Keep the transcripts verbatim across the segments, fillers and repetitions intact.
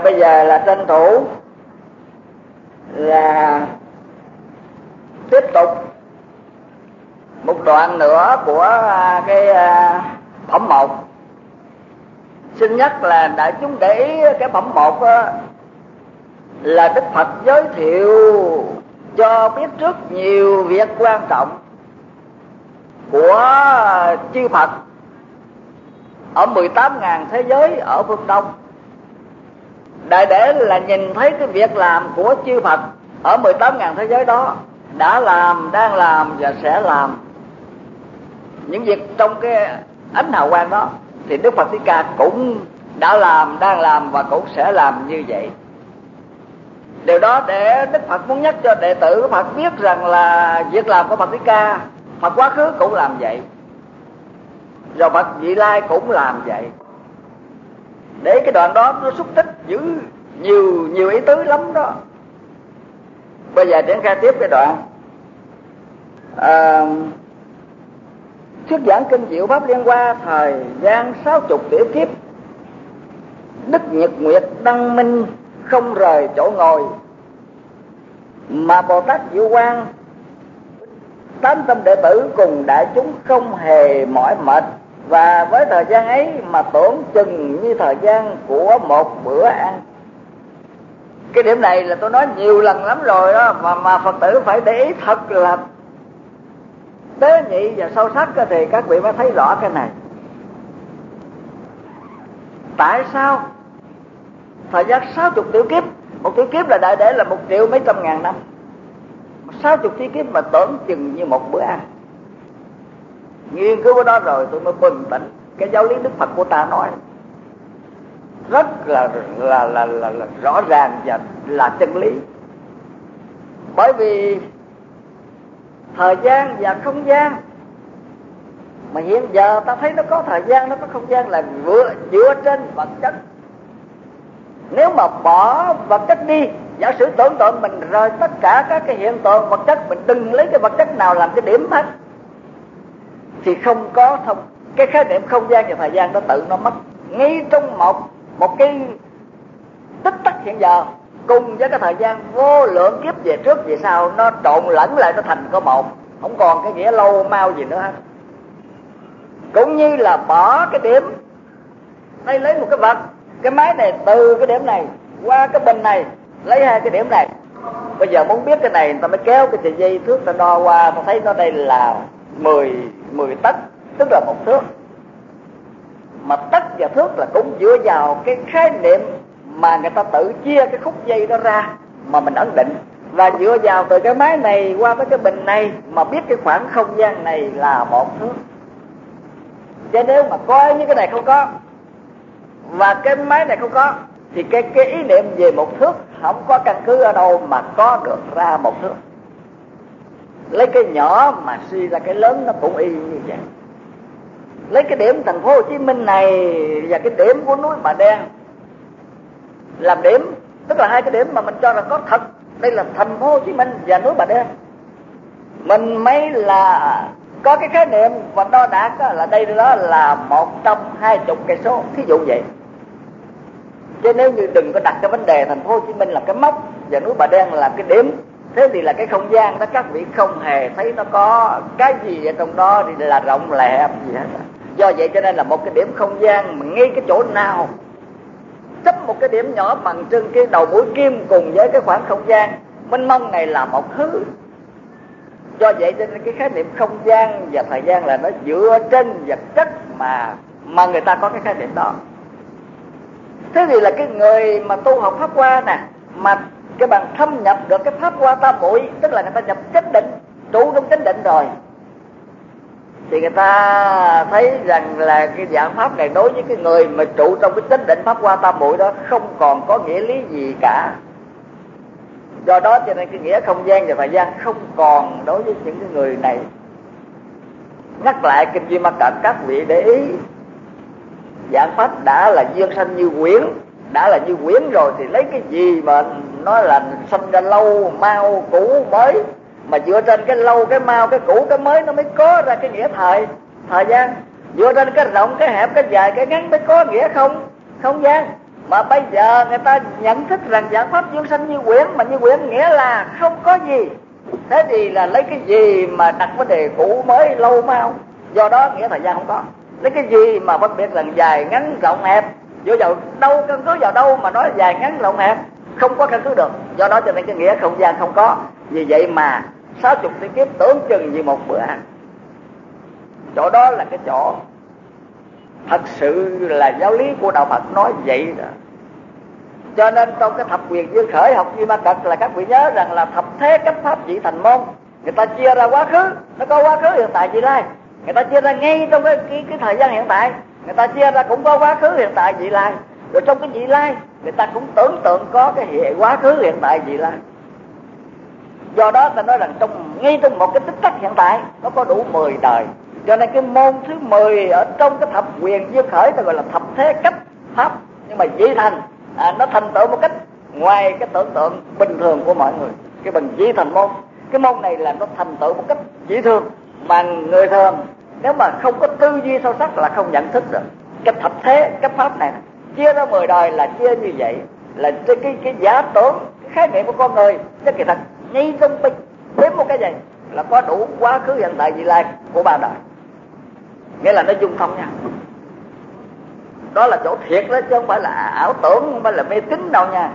bây giờ là tranh thủ là tiếp tục một đoạn nữa của cái phẩm một. Xin nhắc là đại chúng để ý cái phẩm một là Đức Phật giới thiệu cho biết trước nhiều việc quan trọng của chư Phật ở mười tám ngàn thế giới ở phương Đông. Đại để là nhìn thấy cái việc làm của chư Phật ở mười tám ngàn thế giới đó đã làm, đang làm và sẽ làm những việc trong cái ánh hào quang đó, thì Đức Phật Thích Ca cũng đã làm, đang làm và cũng sẽ làm như vậy. Điều đó để Đức Phật muốn nhắc cho đệ tử Phật biết rằng là việc làm của Phật Thích Ca, Phật quá khứ cũng làm vậy, rồi Phật vị lai cũng làm vậy. Để cái đoạn đó nó xúc tích giữ nhiều nhiều ý tứ lắm đó. Bây giờ triển khai tiếp cái đoạn à, thuyết giảng kinh diệu pháp liên hoa thời gian sáu chục tiểu kiếp. Đức Nhật Nguyệt đăng minh không rời chỗ ngồi, mà Bồ Tát Diệu Quang tám tâm đệ tử cùng đại chúng không hề mỏi mệt, và với thời gian ấy mà tưởng chừng như thời gian của một bữa ăn. Cái điểm này là tôi nói nhiều lần lắm rồi đó, mà, mà Phật tử phải để ý thật là tế nhị và sâu sắc thì các vị mới thấy rõ cái này. Tại sao thời gian sáu chục tiểu kiếp, một tiểu kiếp là đại để là một triệu mấy trăm ngàn năm, sáu chục tiểu kiếp mà tưởng chừng như một bữa ăn. Nghiên cứu cái đó rồi tôi mới bừng tỉnh cái giáo lý Đức Phật của ta nói rất là là là, là, là rõ ràng và là chân lý. Bởi vì thời gian và không gian, mà hiện giờ ta thấy nó có thời gian, nó có không gian là vừa dựa trên vật chất. Nếu mà bỏ vật chất đi, giả sử tưởng tượng mình rời tất cả các cái hiện tượng vật chất, mình đừng lấy cái vật chất nào làm cái điểm hết, thì không có thông, cái khái niệm không gian và thời gian nó tự nó mất ngay trong một một cái tích tắc hiện giờ, cùng với cái thời gian vô lượng kiếp về trước về sau, nó trộn lẫn lại, nó thành có một, không còn cái nghĩa lâu mau gì nữa hết. Cũng như là bỏ cái điểm đây, lấy một cái vật, cái máy này từ cái điểm này qua cái bình này, lấy hai cái điểm này. Bây giờ muốn biết cái này, người ta mới kéo cái sợi dây thước ta đo qua, ta thấy nó đây là mười mười tấc, tức là một thước. Mà tấc và thước là cũng dựa vào cái khái niệm mà người ta tự chia cái khúc dây đó ra mà mình ấn định, và dựa vào từ cái máy này qua với cái bình này mà biết cái khoảng không gian này là một thước. Chứ nếu mà coi như cái này không có và cái máy này không có, thì cái, cái ý niệm về một thước không có căn cứ ở đâu mà có được ra một thước. Lấy cái nhỏ mà suy ra cái lớn nó cũng y như vậy. Lấy cái điểm thành phố Hồ Chí Minh này và cái điểm của núi Bà Đen làm điểm, tức là hai cái điểm mà mình cho rằng có thật, đây là thành phố Hồ Chí Minh và núi Bà Đen, mình mới là có cái khái niệm và đo đạc là đây đó là một trong hai chục cây số, thí dụ vậy. Chứ nếu như đừng có đặt cái vấn đề thành phố Hồ Chí Minh là cái mốc và núi Bà Đen là cái điểm, thế thì là cái không gian đó các vị không hề thấy nó có cái gì ở trong đó thì là rộng lẻ gì hết. Do vậy cho nên là một cái điểm không gian mà ngay cái chỗ nào chấp một cái điểm nhỏ bằng trên cái đầu mũi kim cùng với cái khoảng không gian mênh mông này là một thứ. Do vậy cho nên cái khái niệm không gian và thời gian là nó dựa trên vật chất mà mà người ta có cái khái niệm đó. Thế thì là cái người mà tu học pháp hoa nè, mà cái bằng thâm nhập được cái pháp hoa tam muội, tức là người ta nhập chánh định, trụ trong chánh định rồi, thì người ta thấy rằng là cái dạng pháp này đối với cái người mà trụ trong cái chánh định pháp hoa tam muội đó không còn có nghĩa lý gì cả. Do đó cho nên cái nghĩa không gian và thời gian không còn đối với những cái người này. Nhắc lại kinh Duy Ma Cật, các vị để ý, dạng pháp đã là duyên sanh như quyển, đã là như quyển rồi thì lấy cái gì mà nó là sanh ra lâu mau cũ mới, mà dựa trên cái lâu cái mau cái cũ cái mới nó mới có ra cái nghĩa thời thời gian. Dựa trên cái rộng cái hẹp cái dài cái ngắn mới có nghĩa không không gian. Mà bây giờ người ta nhận thức rằng giải pháp dương sanh như quyển, mà như quyển nghĩa là không có gì. Thế thì là lấy cái gì mà đặt vấn đề cũ mới lâu mau? Do đó nghĩa thời gian không có. Lấy cái gì mà phân biệt lần dài ngắn rộng hẹp? Vô vào đâu, căn cứ vào đâu mà nói dài ngắn rộng hẹp? Không có căn cứ được. Do đó cho nên cái nghĩa không gian không có. Vì vậy mà sáu chục tỷ kiếp tưởng chừng như một bữa ăn. Chỗ đó là cái chỗ thật sự là giáo lý của đạo Phật nói vậy đó. Cho nên trong cái thập quyền duyên khởi học Duy Ma Cật là các vị nhớ rằng là thập thế cấp pháp chỉ thành môn. Người ta chia ra quá khứ, nó có quá khứ hiện tại vị lai. Người ta chia ra ngay trong cái, cái, cái thời gian hiện tại. Người ta chia ra cũng có quá khứ hiện tại vị lai. Rồi trong cái vị lai người ta cũng tưởng tượng có cái hệ quá khứ hiện tại vị lai. Do đó ta nói rằng trong ngay trong một cái tích tắc hiện tại nó có đủ mười đời. Cho nên cái môn thứ mười ở trong cái thập quyền duyên khởi ta gọi là thập thế cấp pháp. Nhưng mà vị thành à, nó thành tựu một cách ngoài cái tưởng tượng bình thường của mọi người. Cái bằng vị thành môn, cái môn này là nó thành tựu một cách dễ thương mà người thường nếu mà không có tư duy sâu sắc là không nhận thức được. Cái thập thế cấp pháp này chia ra mười đời là chia như vậy, là cái cái, cái giả tưởng, cái khái niệm của con người. Chứ kỳ thật ngay trong bình đến một cái gì là có đủ quá khứ hiện tại vị lai của ba đời, nghĩa là nó dung thông nha. Đó là chỗ thiệt đó, chứ không phải là ảo tưởng, không phải là mê tín đâu nha.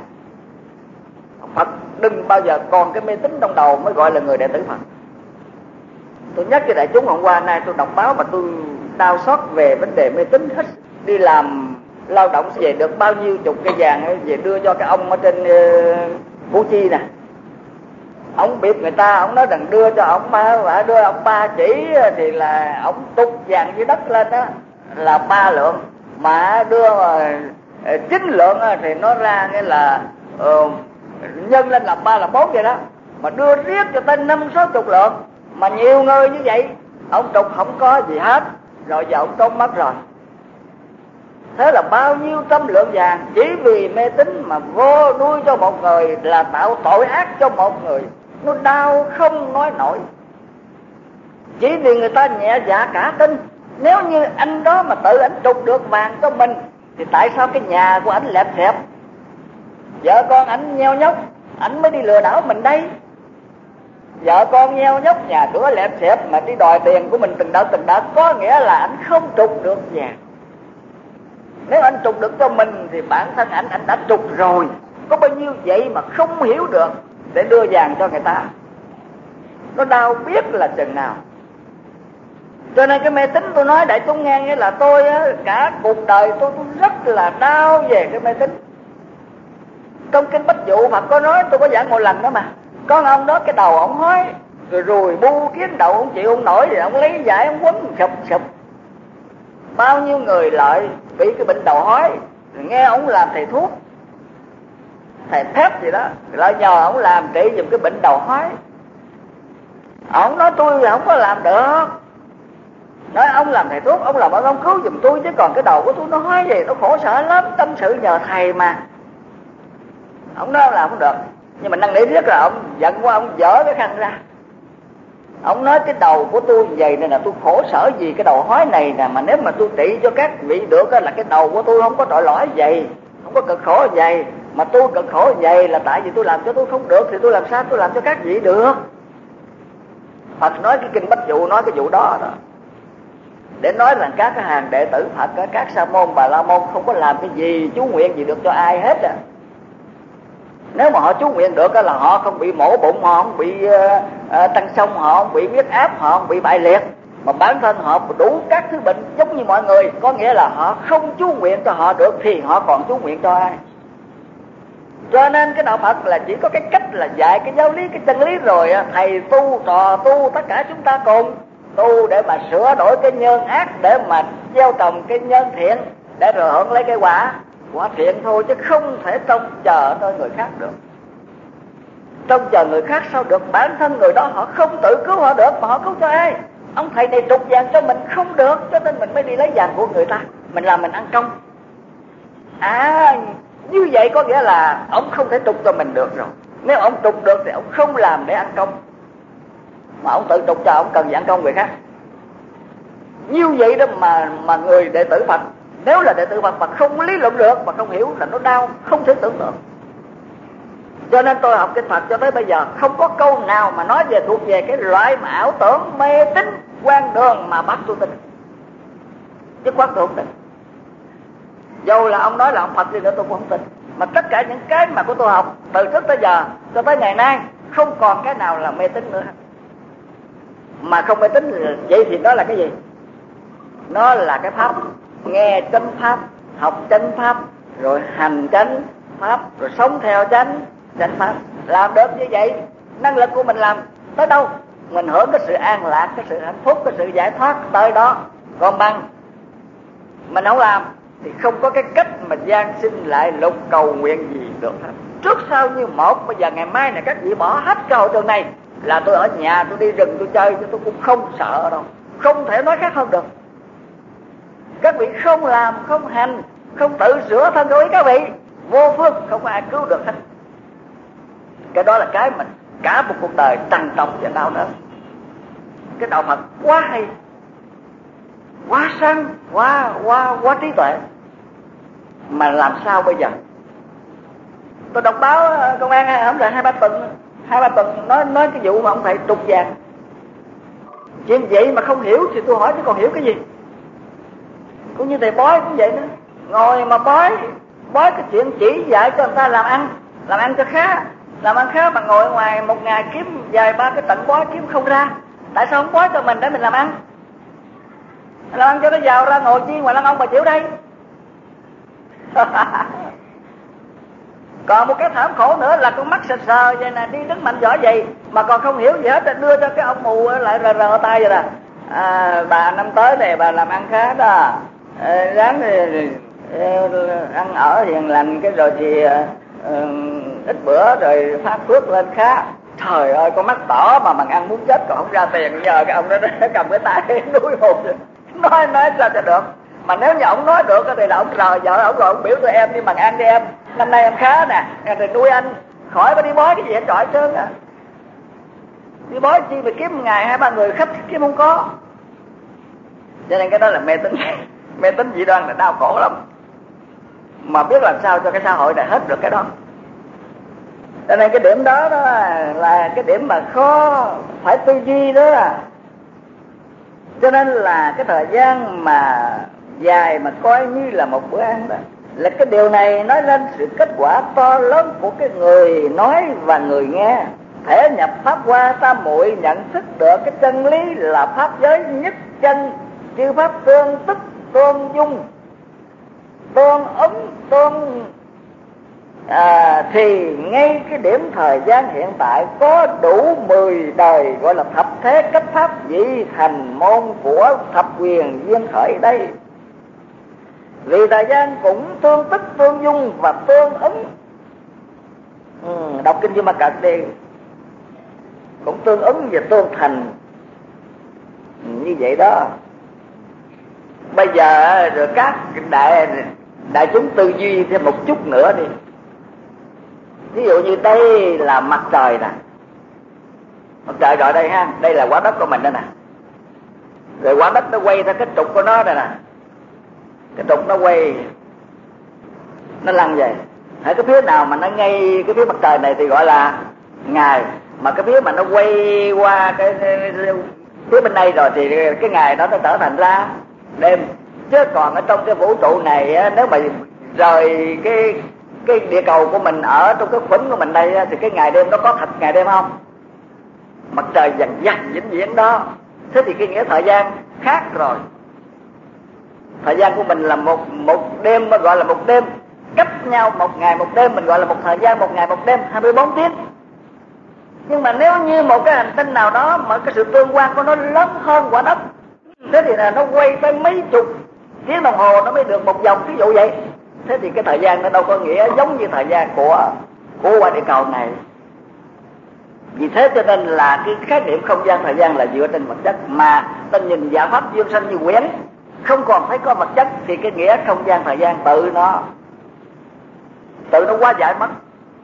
Phật đừng bao giờ còn cái mê tín trong đầu mới gọi là người đệ tử Phật. Tôi nhắc cho đại chúng hôm qua nay tôi đọc báo mà tôi đau xót về vấn đề mê tín hết. Đi làm lao động về được bao nhiêu chục cây vàng về đưa cho cái ông ở trên uh, Củ Chi nè. Ông biết người ta, ông nói rằng đưa cho ông ba, đưa ông ba chỉ thì là ông túc vàng dưới đất lên đó là ba lượng, mà đưa chín lượng thì nó ra nghĩa là uh, nhân lên là ba là bốn vậy đó. Mà đưa riết cho tới năm sáu chục lượng, mà nhiều người như vậy ông trục không có gì hết, rồi giờ ông trốn mất rồi. Thế là bao nhiêu trăm lượng vàng chỉ vì mê tín mà vô nuôi cho một người là tạo tội ác cho một người. Nó đau không nói nổi. Chỉ vì người ta nhẹ dạ cả tin. Nếu như anh đó mà tự anh trục được vàng cho mình thì tại sao cái nhà của anh lẹp xẹp, vợ con anh nheo nhóc, anh mới đi lừa đảo mình đây. Vợ con nheo nhóc, nhà cửa lẹp xẹp mà đi đòi tiền của mình từng đợt từng đợt, có nghĩa là anh không trục được vàng. Nếu anh trục được cho mình thì bản thân anh anh đã trục rồi. Có bao nhiêu vậy mà không hiểu được để đưa vàng cho người ta. Nó đau biết là chừng nào. Cho nên cái mê tín tôi nói đại chúng nghe nghĩa là tôi á, cả cuộc đời tôi, tôi rất là đau về cái mê tín. Trong kinh Bách Dụ Phật có nói, tôi có giảng một lần đó mà. Con ông đó cái đầu ông hói, rồi rùi bu kiến đầu ông chịu không nổi, thì ông lấy giải ông quấn sụp sụp. Bao nhiêu người lợi bị cái bệnh đầu hói, nghe ông làm thầy thuốc, thầy thép gì đó, lại nhờ ông làm trị giùm cái bệnh đầu hói. Ông nói tôi không có làm được. Nói ông làm thầy thuốc, ông làm ơn ông cứu giùm tôi, chứ còn cái đầu của tôi nó hói vậy, nó khổ sở lắm, tâm sự nhờ thầy mà. Ông nói ông làm không được. Nhưng mà năn nỉ riết là ông giận quá, ông dở cái khăn ra. Ông nói cái đầu của tôi vậy nên là tôi khổ sở gì cái đầu hói này nè, mà nếu mà tôi trị cho các vị được là cái đầu của tôi không có tội lỗi vậy, không có cực khổ vậy. Mà tôi cực khổ vậy là tại vì tôi làm cho tôi không được, thì tôi làm sao tôi làm cho các vị được. Phật nói cái kinh Bách Dụ nói cái vụ đó đó, để nói rằng các cái hàng đệ tử Phật, các sa môn bà la môn không có làm cái gì chú nguyện gì được cho ai hết à. Nếu mà họ chú nguyện được là họ không bị mổ bụng, họ không bị uh, uh, tăng sông, họ không bị huyết áp, họ không bị bại liệt. Mà bản thân họ đủ các thứ bệnh giống như mọi người. Có nghĩa là họ không chú nguyện cho họ được thì họ còn chú nguyện cho ai. Cho nên cái đạo Phật là chỉ có cái cách là dạy cái giáo lý, cái chân lý rồi thầy tu, trò tu, tất cả chúng ta cùng tu để mà sửa đổi cái nhân ác, để mà gieo trồng cái nhân thiện, để rồi hưởng lấy cái quả quả thiện thôi, chứ không thể trông chờ tới người khác được. Trông chờ người khác sao được, bản thân người đó họ không tự cứu họ được mà họ cứu cho ai. Ông thầy này trục vàng cho mình không được, cho nên mình mới đi lấy vàng của người ta, mình làm mình ăn công. À, như vậy có nghĩa là ông không thể trục cho mình được rồi. Nếu ông trục được thì ông không làm để ăn công, mà ông tự trục cho ông cần gì ăn công người khác. Như vậy đó mà mà người đệ tử Phật Nếu là đệ tử Phật mà không lý luận được, mà không hiểu là nó đau, không thể tưởng tượng. Cho nên tôi học kinh Phật cho tới bây giờ không có câu nào mà nói về thuộc về cái loại mà ảo tưởng mê tín quan đường mà bắt tôi tin. Chứ quán tôi không tin. Dầu là ông nói là ông Phật đi nữa tôi cũng không tin. Mà tất cả những cái mà của tôi học từ trước tới giờ cho tới ngày nay không còn cái nào là mê tín nữa. Mà không mê tín vậy thì đó là cái gì? Nó là cái pháp nghe chánh pháp, học chánh pháp, rồi hành chánh pháp, rồi sống theo chánh chánh pháp. Làm được như vậy, năng lực của mình làm tới đâu mình hưởng cái sự an lạc, cái sự hạnh phúc, cái sự giải thoát tới đó. Còn bằng mình không làm thì không có cái cách mà gian sinh lại lục cầu nguyện gì được hết. Trước sau như một. Bây giờ ngày mai này các vị bỏ hết cái hội trường này là tôi ở nhà tôi đi rừng tôi chơi, chứ tôi cũng không sợ đâu. Không thể nói khác hơn được. Các vị không làm, không hành, không tự sửa thân của ý các vị, vô phương, không có ai cứu được hết. Cái đó là cái mình cả một cuộc đời trằn trọc và đau đớn. Cái đạo Phật quá hay, quá sáng, quá quá quá trí tuệ. Mà làm sao bây giờ? Tôi đọc báo công an không là hai ba tuần, hai ba tuần nói nói cái vụ mà ông thầy trục vàng. Chuyện vậy mà không hiểu thì tôi hỏi chứ còn hiểu cái gì? Cũng như thầy bói cũng vậy nữa. Ngồi mà bói, bói cái chuyện chỉ dạy cho người ta làm ăn, làm ăn cho khá, làm ăn khá mà ngồi ngoài một ngày kiếm vài ba cái tận bói kiếm không ra. Tại sao không bói cho mình để mình làm ăn? Làm ăn cho nó giàu ra ngồi chi ngoài lăng ông mà chịu đây. Còn một cái thảm khổ nữa là con mắt sờ sờ vậy nè, đi đứng mạnh giỏi vậy mà còn không hiểu gì hết, đưa cho cái ông mù lại rờ rờ tay vậy nè. À, bà năm tới này bà làm ăn khá đó, à, ráng thì, ăn ở hiền lành cái rồi thì uh, ít bữa rồi phát phước lên khá. Trời ơi, con mắt đỏ mà bằng ăn muốn chết còn không ra tiền, nhờ cái ông đó nó cầm cái tay nuôi hồn. Nói nói sao cho được. Mà nếu như ông nói được thì là ông rờ vợ ông rồi ông biểu tụi em đi bằng ăn đi em, năm nay em khá nè, rồi nuôi anh khỏi có đi bói cái gì hết trọi trơn á. Đi bói chi mà kiếm một ngày hai ba người khách kiếm không có. Cho nên cái đó là mê tín. Mê tín dị đoan là đau khổ lắm. Mà biết làm sao cho cái xã hội này hết được cái đó. Cho nên cái điểm đó, đó là cái điểm mà khó phải tư duy đó. Cho nên là cái thời gian mà dài mà coi như là một bữa ăn đó, là cái điều này nói lên sự kết quả to lớn của cái người nói và người nghe. Thể nhập pháp qua tam muội nhận thức được cái chân lý là pháp giới nhất chân, chư pháp tương tức tương dung, tương ứng tương à, thì ngay cái điểm thời gian hiện tại có đủ mười đời gọi là thập thế cách pháp vị thành môn của thập quyền duyên khởi đây. Vì thời gian cũng tương tức tương dung và tương ứng. ừ, Đọc kinh Di Ma Cật đi, cũng tương ứng và tương thành như vậy đó. Bây giờ rồi các đại đại chúng tư duy thêm một chút nữa đi. Ví dụ như đây là mặt trời nè, mặt trời rồi đây ha, đây là quả đất của mình đây nè. Rồi quả đất nó quay theo cái trục của nó đây nè, cái trục nó quay, nó lăn về. Ở cái phía nào mà nó ngay cái phía mặt trời này thì gọi là ngày, mà cái phía mà nó quay qua cái, cái, cái phía bên đây rồi thì cái ngày đó nó trở thành ra đêm. Chứ còn ở trong cái vũ trụ này nếu mà rời cái cái địa cầu của mình ở trong cái khuẩn của mình đây thì cái ngày đêm nó có thật ngày đêm không? Mặt trời dần dần vĩnh viễn đó. Thế thì cái nghĩa thời gian khác rồi. Thời gian của mình là một một đêm, mà gọi là một đêm, cách nhau một ngày một đêm, mình gọi là một thời gian một ngày một đêm, hai mươi bốn tiếng. Nhưng mà nếu như một cái hành tinh nào đó mà cái sự tương quan của nó lớn hơn quả đất, thế thì là nó quay tới mấy chục tiếng đồng hồ nó mới được một vòng, ví dụ vậy. Thế thì cái thời gian nó đâu có nghĩa giống như thời gian của của quả địa cầu này. Vì thế cho nên là cái khái niệm không gian thời gian là dựa trên vật chất, mà ta nhìn giả pháp duyên sanh như quyển, không còn thấy có vật chất thì cái nghĩa không gian thời gian tự nó tự nó quá giải mất.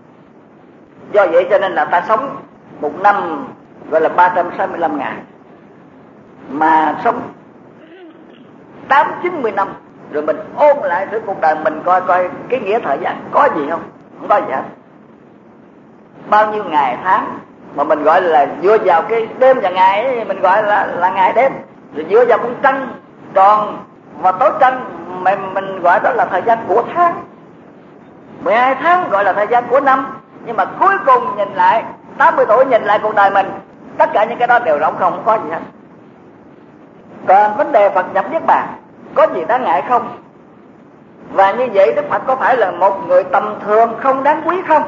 Do vậy cho nên là ta sống một năm gọi là ba trăm sáu mươi lăm ngày, mà sống tám chín mươi năm rồi mình ôn lại thử cuộc đời mình coi coi cái nghĩa thời gian có gì không? Không có gì hết. Bao nhiêu ngày tháng mà mình gọi là dựa vào cái đêm và ngày ấy, mình gọi là là ngày đêm, rồi dựa vào con trăng tròn và tối trăng mình mình gọi đó là thời gian của tháng. mười hai tháng gọi là thời gian của năm. Nhưng mà cuối cùng nhìn lại tám mươi tuổi nhìn lại cuộc đời mình, tất cả những cái đó đều rỗng không, không có gì hết. Còn vấn đề Phật nhập Niết Bàn có gì đáng ngại không? Và như vậy Đức Phật có phải là một người tầm thường không đáng quý không?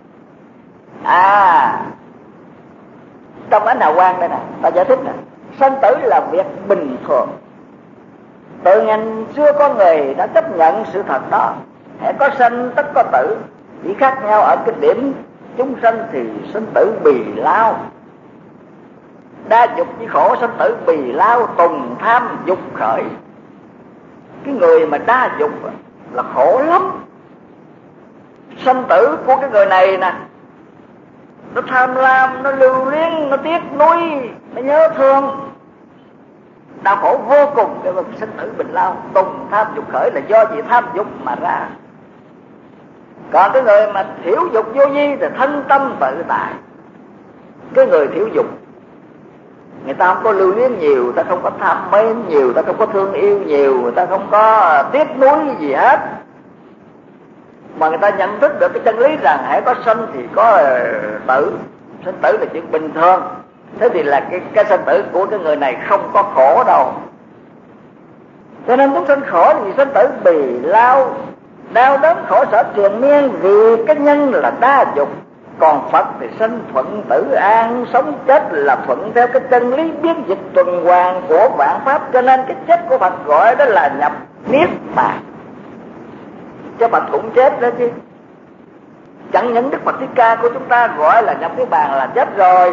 À, trong Ánh Hào Quang đây nè, ta giải thích nè, sanh tử là việc bình thường. Từ ngàn xưa có người đã chấp nhận sự thật đó. Hễ có sanh tất có tử, chỉ khác nhau ở cái điểm chúng sanh thì sanh tử bì lao. Đa dục với khổ, sanh tử bì lao, tùng tham dục khởi. Cái người mà đa dục là khổ lắm. Sanh tử của cái người này nè, nó tham lam, nó lưu luyến, nó tiếc nuối, nó nhớ thương, đau khổ vô cùng. Cái sanh tử bình lao, tùng tham dục khởi là do gì tham dục mà ra. Còn cái người mà thiểu dục vô vi thì thân tâm tự tại. Cái người thiểu dục, người ta không có lưu luyến nhiều, người ta không có tham mến nhiều, người ta không có thương yêu nhiều, người ta không có tiếc nuối gì hết, mà người ta nhận thức được cái chân lý rằng hãy có sanh thì có tử. Sanh tử là chuyện bình thường. Thế thì là cái, cái sanh tử của cái người này không có khổ đâu. Cho nên chúng sanh khổ vì sanh tử bì lao, đau đớn khổ sở triền miên vì cái nhân là đa dục. Còn Phật thì sanh thuận tử an, sống chết là thuận theo cái chân lý biến dịch tuần hoàn của vạn pháp. Cho nên cái chết của Phật gọi đó là nhập Niết Bàn. Cho Phật cũng chết đó chứ. Chẳng những Đức Phật Thích Ca của chúng ta gọi là nhập Niết Bàn là chết rồi,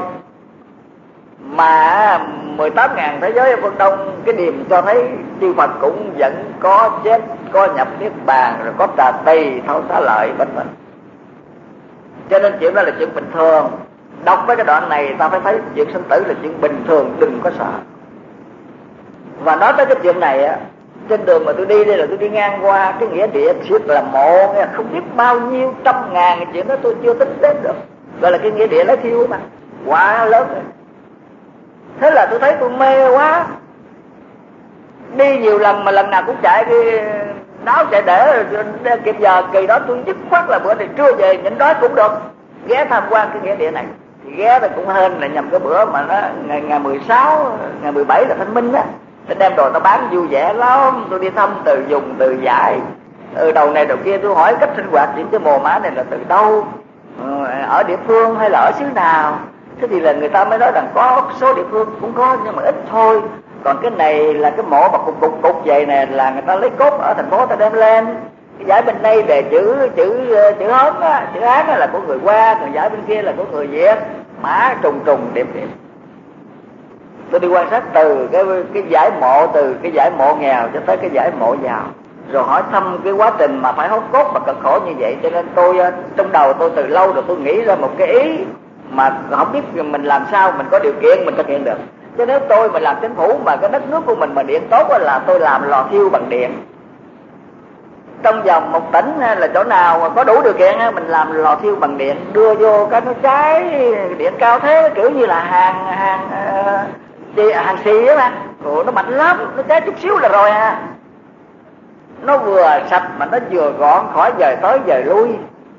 mà mười tám ngàn thế giới ở phương Đông cái điềm cho thấy chư Phật cũng vẫn có chết, có nhập Niết Bàn, rồi có trà tây thâu xá lợi vân vân. Cho nên chuyện đó là chuyện bình thường. Đọc mấy cái đoạn này ta phải thấy chuyện sinh tử là chuyện bình thường, đừng có sợ. Và nói tới cái chuyện này á, trên đường mà tôi đi đây là tôi đi ngang qua cái nghĩa địa thiệt là mộ, không biết bao nhiêu trăm ngàn cái chuyện đó tôi chưa tính đến được. Gọi là cái nghĩa địa lấy thiêu mà quá lớn rồi. Thế là tôi thấy tôi mê quá, đi nhiều lần mà lần nào cũng chạy cái náo chạy để kịp giờ. Kỳ đó tôi dứt khoát là bữa này trưa về nhịn đói cũng được ghé tham quan cái nghĩa địa này. Thì ghé thì cũng hên là nhầm cái bữa mà nó ngày ngày mười sáu, ngày mười bảy là Thanh Minh á, tôi đem đồ nó bán vui vẻ lắm. Tôi đi thăm từ dùng từ giải, từ đầu này đầu kia, tôi hỏi cách sinh hoạt những cái mồ mã này là từ đâu, ở địa phương hay là ở xứ nào. Thế thì là người ta mới nói rằng có số địa phương cũng có nhưng mà ít thôi. Còn cái này là cái mộ mà cục cục cục vậy nè, là người ta lấy cốt ở thành phố ta đem lên. Cái giải bên đây về chữ chữ chữ Hán á, chữ Hán là của người Hoa, còn giải bên kia là của người Việt, mã trùng trùng điểm điểm. Tôi đi quan sát từ cái cái giải mộ, từ cái giải mộ nghèo cho tới cái giải mộ giàu, rồi hỏi thăm cái quá trình mà phải hốt cốt mà cực khổ như vậy. Cho nên tôi trong đầu tôi từ lâu rồi tôi nghĩ ra một cái ý mà không biết mình làm sao mình có điều kiện mình thực hiện được. Chứ nếu tôi mà làm chính phủ mà cái đất nước của mình mà điện tốt là tôi làm lò thiêu bằng điện. Trong vòng một tỉnh là chỗ nào mà có đủ điều kiện mình làm lò thiêu bằng điện, đưa vô cái nó cháy điện cao thế, kiểu như là hàng hàng uh, hàng xì á mà. Ủa, nó mạnh lắm, nó cháy chút xíu là rồi à. Nó vừa sạch mà nó vừa gọn, khỏi dời tới dời lui.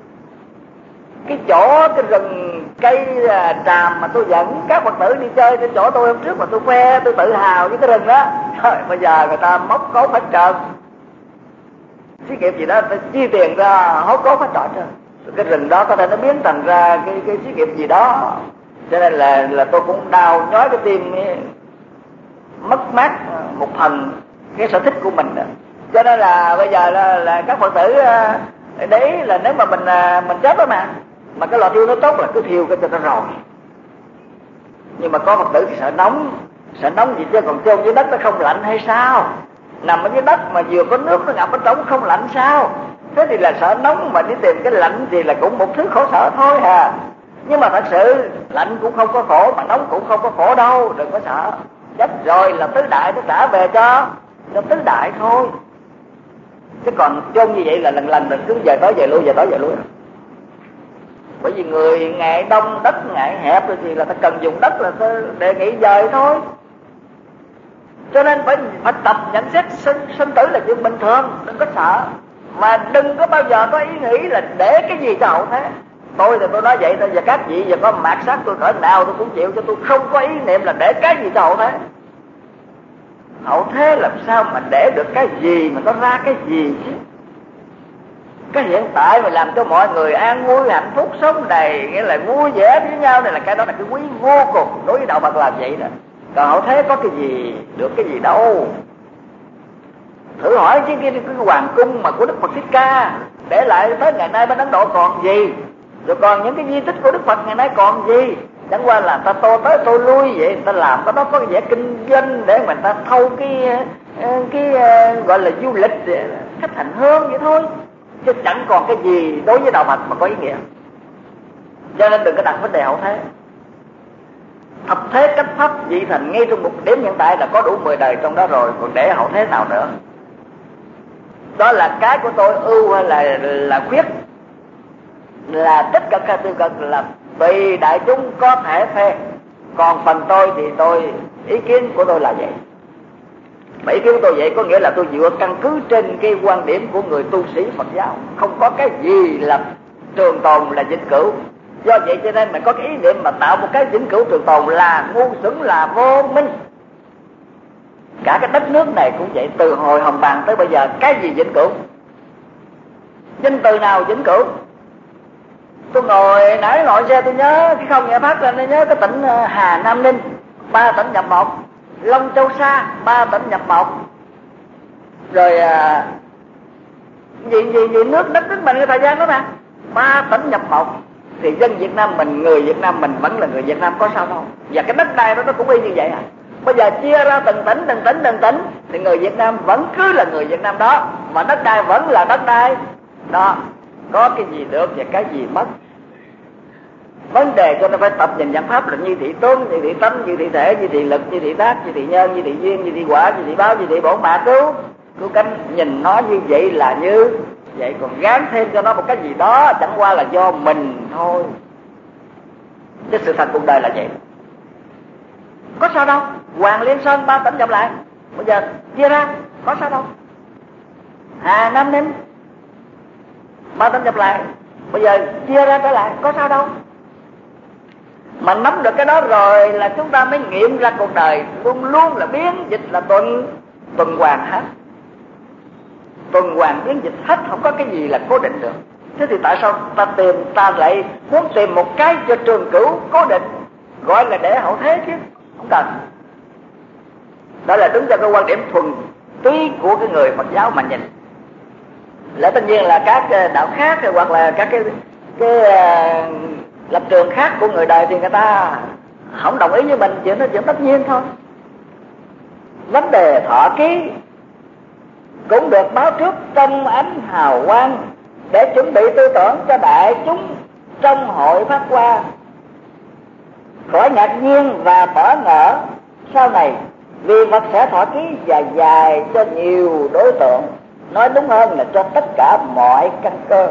Cái chỗ cái rừng cây tràm mà tôi dẫn các Phật tử đi chơi trên chỗ tôi hôm trước mà tôi khoe, tôi tự hào với cái rừng đó. Thôi bây giờ người ta móc cốt hết trơn, xí nghiệp gì đó ta chi tiền ra hốt cốt hết trọi trơn. Cái rừng đó có thể nó biến thành ra cái cái xí nghiệp gì đó. Cho nên là là tôi cũng đau nhói cái tim, mất mát một phần cái sở thích của mình đó. Cho nên là bây giờ là, là các Phật tử đấy là nếu mà mình mình chết đó mà mà cái lò thiêu nó tốt là cứ thiêu cái cho nó rồi. Nhưng mà có Phật tử thì sợ nóng, sợ nóng gì chứ còn chôn dưới đất nó không lạnh hay sao? Nằm ở dưới đất mà vừa có nước nó ngập ở trống không lạnh sao? Thế thì là sợ nóng mà đi tìm cái lạnh thì là cũng một thứ khổ sở thôi à. Nhưng mà thật sự lạnh cũng không có khổ mà nóng cũng không có khổ đâu, đừng có sợ. Chết rồi là tứ đại nó trả về cho cho tứ đại thôi. Chứ còn chôn như vậy là lần lần là cứ về tới về lui về tới về lui. Bởi vì người ngại đông đất ngại hẹp rồi thì là ta cần dùng đất là ta đề nghị dời thôi. Cho nên phải phải tập nhận xét sinh, sinh tử là chuyện bình thường, đừng có sợ. Mà đừng có bao giờ có ý nghĩ là để cái gì cho hậu thế. Tôi thì tôi nói vậy thôi, và các vị giờ có mạt sát tôi cỡ nào tôi cũng chịu, cho tôi không có ý niệm là để cái gì cho hậu thế. Hậu thế làm sao mà để được cái gì mà nó ra cái gì chứ. Cái hiện tại mà làm cho mọi người an vui hạnh phúc sống đầy, nghĩa là vui vẻ với nhau, này là cái đó là cái quý vô cùng. Đối với đạo Phật làm vậy đó. Còn hậu thế có cái gì được cái gì đâu. Thử hỏi chứ cái, cái hoàng cung mà của Đức Phật Thích Ca để lại tới ngày nay bên Ấn Độ còn gì, rồi còn những cái di tích của Đức Phật ngày nay còn gì. Chẳng qua là ta tô tới tô lui vậy, người ta làm cái đó có cái vẻ kinh doanh để mà ta thâu cái cái, cái gọi là du lịch khách hành hương vậy thôi, chứ chẳng còn cái gì đối với đạo Phật mà có ý nghĩa. Cho nên đừng có đặt vấn đề hậu thế. Thập thế cách pháp vị thành ngay trong một điểm hiện tại là có đủ mười đời trong đó rồi, còn để hậu thế nào nữa. Đó là cái của tôi ưu hay là là khuyết, là tích cực hay tiêu cực là tùy đại chúng có thể phê. Còn phần tôi thì tôi ý kiến của tôi là vậy. Mà ý kiến của tôi vậy có nghĩa là tôi dựa căn cứ trên cái quan điểm của người tu sĩ Phật giáo. Không có cái gì là trường tồn là vĩnh cửu. Do vậy cho nên mình có cái ý niệm mà tạo một cái vĩnh cửu trường tồn là ngu xuẩn, là vô minh. Cả cái đất nước này cũng vậy, từ hồi Hồng Bàng tới bây giờ cái gì vĩnh cửu? Danh từ nào vĩnh cửu? Tôi ngồi nãy ngồi xe tôi nhớ cái không nghe phát lên, tôi nhớ cái tỉnh Hà Nam Ninh ba tỉnh nhập một, Long Châu Sa ba tỉnh nhập một, rồi à, gì gì gì nước đất nước mình cái thời gian đó nè ba tỉnh nhập một, thì dân Việt Nam mình, người Việt Nam mình vẫn là người Việt Nam, có sao đâu. Và cái đất đai đó nó cũng y như vậy à. Bây giờ chia ra từng tỉnh từng tỉnh từng tỉnh thì người Việt Nam vẫn cứ là người Việt Nam đó, mà đất đai vẫn là đất đai đó. Có cái gì được và cái gì mất. Vấn đề cho nó phải tập nhìn nhận pháp là như thị tướng, như thị tánh, như thị thể, như thị lực, như thị tác, như thị nhân, như thị duyên, như thị quả, như thị báo, như thị bổn mà cứu. Cứu cánh nhìn nó như vậy là như vậy, còn gán thêm cho nó một cái gì đó chẳng qua là do mình thôi. Chứ sự thật cuộc đời là vậy. Có sao đâu. Hoàng Liên Sơn ba tỉnh nhập lại, bây giờ chia ra có sao đâu. Hà Nam Ninh ba tỉnh nhập lại, bây giờ chia ra trở lại, có sao đâu. Mà nắm được cái đó rồi là chúng ta mới nghiệm ra cuộc đời luôn luôn là biến dịch, là tuần tuần hoàn hết, tuần hoàn biến dịch hết, không có cái gì là cố định được. Thế thì tại sao ta tìm, ta lại muốn tìm một cái cho trường cửu cố định, gọi là để hậu thế chứ không cần. Đó là đứng cho cái quan điểm thuần túy của cái người Phật giáo mà nhìn. Lẽ tất nhiên là các đạo khác hoặc là các cái cái uh, lập trường khác của người đời thì người ta không đồng ý với mình, chuyện đó chuyện tất nhiên thôi. Vấn đề thọ ký cũng được báo trước trong ánh hào quang để chuẩn bị tư tưởng cho đại chúng trong hội Pháp Hoa, khỏi ngạc nhiên và bỡ ngỡ sau này, vì Phật sẽ thọ ký dài dài cho nhiều đối tượng, nói đúng hơn là cho tất cả mọi căn cơ.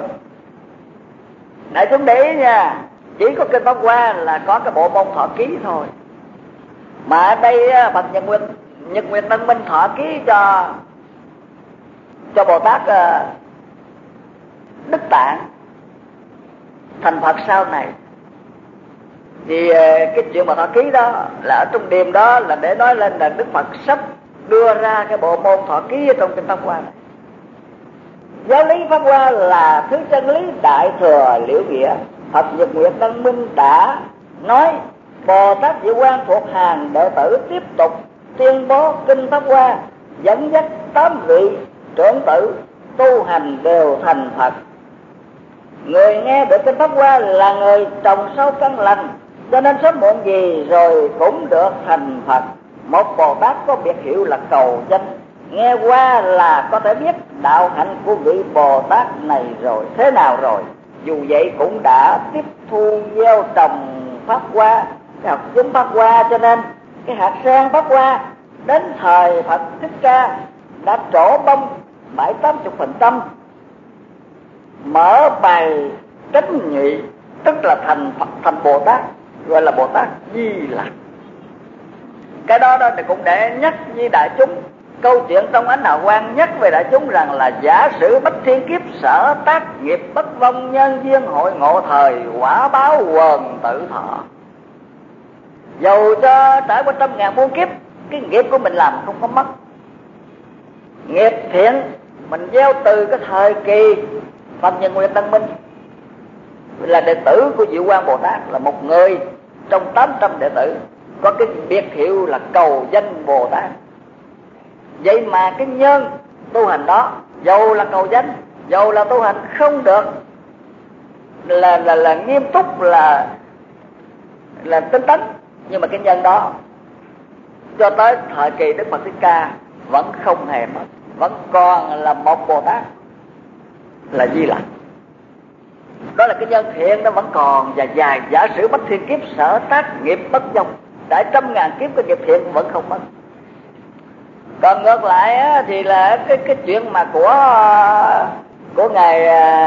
Đại chúng để ý nha, chỉ có kinh Pháp Hoa là có cái bộ môn thọ ký thôi, mà ở đây Phật Nhật Nguyệt Nhật Nguyệt Tân Minh thọ ký cho cho Bồ Tát uh, Đức Tạng thành Phật sau này. Thì uh, cái chuyện mà thọ ký đó là ở trong đêm đó là để nói lên là Đức Phật sắp đưa ra cái bộ môn thọ ký ở trong kinh Pháp Hoa này. Giáo lý Pháp Hoa là thứ chân lý đại thừa liễu nghĩa. Phật Nhật Nguyệt Tân Minh đã nói Bồ Tát Diệu Quang thuộc hàng đệ tử tiếp tục tuyên bố kinh Pháp Hoa, dẫn dắt tám vị trưởng tử tu hành đều thành Phật. Người nghe được kinh Pháp Hoa là người trồng sâu căn lành, cho nên sớm muộn gì rồi cũng được thành Phật. Một Bồ Tát có biệt hiệu là cầu danh, nghe qua là có thể biết đạo hạnh của vị Bồ Tát này rồi thế nào rồi. Dù vậy cũng đã tiếp thu gieo trồng Pháp Hoa, cái hạt giống Pháp Hoa, cho nên cái hạt sen Pháp Hoa đến thời Phật Thích Ca đã trổ bông bảy tám chục phần trăm, mở bài chánh nhị, tức là thành Phật, thành Bồ Tát, gọi là Bồ Tát Di Lặc. Cái đó đó thì cũng để nhắc với đại chúng câu chuyện trong Ánh Hào Quang, nhắc về đại chúng rằng là giả sử bách thiên kiếp sở tác nghiệp bất vong, nhân duyên hội ngộ thời quả báo quần tự thọ. Dầu cho trải qua trăm ngàn muôn kiếp, cái nghiệp của mình làm không có mất. Nghiệp thiện mình gieo từ cái thời kỳ Phật Nhật Nguyệt Đăng Minh, là đệ tử của Diệu Quang Bồ Tát, là một người trong tám trăm đệ tử, có cái biệt hiệu là cầu danh Bồ Tát. Vậy mà cái nhân tu hành đó, dầu là cầu danh, dầu là tu hành không được là là là nghiêm túc, là là tinh tấn, nhưng mà cái nhân đó cho tới thời kỳ Đức Phật Thích Ca vẫn không hề mất, vẫn còn là một Bồ Tát là Di Lặc. Đó là cái nhân thiện nó vẫn còn và dài. Giả sử bách thiên kiếp sở tác nghiệp bất vong, đã trăm ngàn kiếp cái nghiệp thiện vẫn không mất. Còn ngược lại á, thì là cái cái chuyện mà của của ngài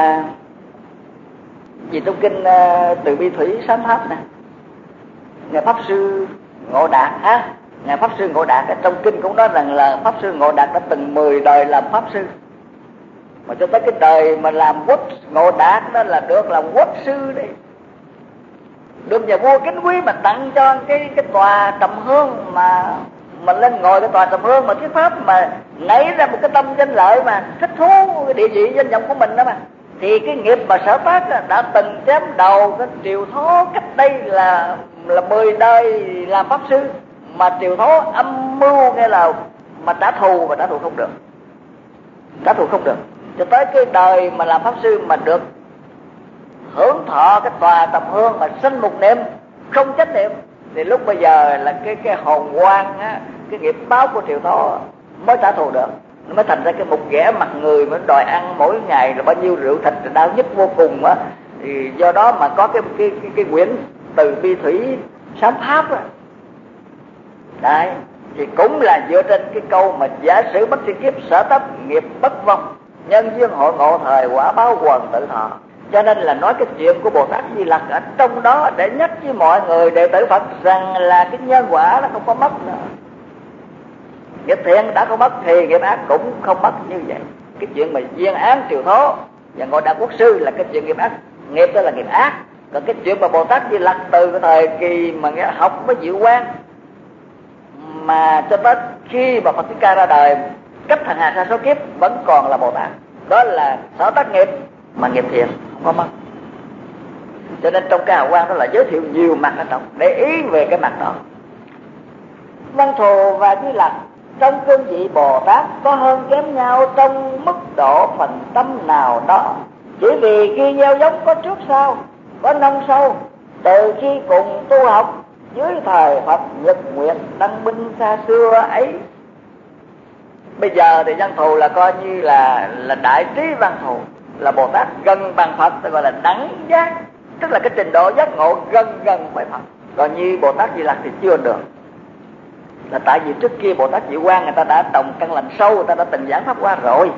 gì trong kinh Từ Bi Thủy Sám Pháp nè, ngài Pháp Sư Ngộ Đạt ha, ngài Pháp Sư Ngộ Đạt ở trong kinh cũng nói rằng là Pháp Sư Ngộ Đạt đã từng mười đời làm Pháp Sư, mà cho tới cái đời mà làm Quốc Ngộ Đạt đó là được làm Quốc Sư đấy, được nhà vua kính quý mà tặng cho cái cái tòa trầm hương, mà mình lên ngồi cái tòa trầm hương mà cái pháp mà nảy ra một cái tâm danh lợi mà thích thú cái địa vị danh vọng của mình đó mà, thì cái nghiệp mà sở tác đã từng chém đầu cái Triều Thố cách đây là là mười đời làm Pháp Sư, mà Triều Thố âm mưu nghe là mà trả thù, mà trả thù không được, trả thù không được, cho tới cái đời mà làm Pháp Sư mà được hưởng thọ cái tòa trầm hương mà sinh một niệm không trách niệm, thì lúc bây giờ là cái cái hồn quan á, cái nghiệp báo của Triều Thố mới trả thù được, nó mới thành ra cái một ghẻ mặt người mới đòi ăn mỗi ngày là bao nhiêu rượu thịt đau nhức vô cùng á. Thì do đó mà có cái cái cái, cái quyển Từ Bi Thủy Sám Pháp á. Đấy, thì cũng là dựa trên cái câu mà giả sử bất thiên kiếp sở tác nghiệp bất vong, nhân duyên hội ngộ thời quả báo quần tự thọ. Cho nên là nói cái chuyện của Bồ Tát Di Lặc ở trong đó để nhắc với mọi người đệ tử Phật rằng là cái nhân quả nó không có mất nữa. Nghiệp thiện đã không mất thì nghiệp ác cũng không mất như vậy. Cái chuyện mà duyên án Triều Thố và Ngộ Đạt Quốc Sư là cái chuyện nghiệp ác, nghiệp đó là nghiệp ác. Còn cái chuyện mà Bồ Tát Di Lặc từ cái thời kỳ mà nghe học với Diệu Quang mà cho tới khi mà Phật Thích Ca ra đời cách hàng hà sa số kiếp vẫn còn là Bồ Tát, đó là sở tác nghiệp mà nghiệp thiện không có mất. Cho nên trong cái hào quang đó là giới thiệu nhiều mặt ở trong, để ý về cái mặt đó. Văn Thù và Di Lặc trong cương vị Bồ Tát có hơn kém nhau trong mức độ phần tâm nào đó, chỉ vì khi gieo giống có trước sau, có nông sâu. Từ khi cùng tu học dưới thời Phật Nhật Nguyệt Đăng Minh xa xưa ấy, bây giờ thì Văn Thù là coi như là là đại trí Văn Thù, là Bồ Tát gần bằng Phật, gọi là đẳng giác, tức là cái trình độ giác ngộ gần gần với Phật. Còn như Bồ Tát Di Lặc thì chưa được, là tại vì trước kia Bồ Tát Diệu Quang người ta đã đồng căn lành sâu, người ta đã từng giảng pháp qua rồi,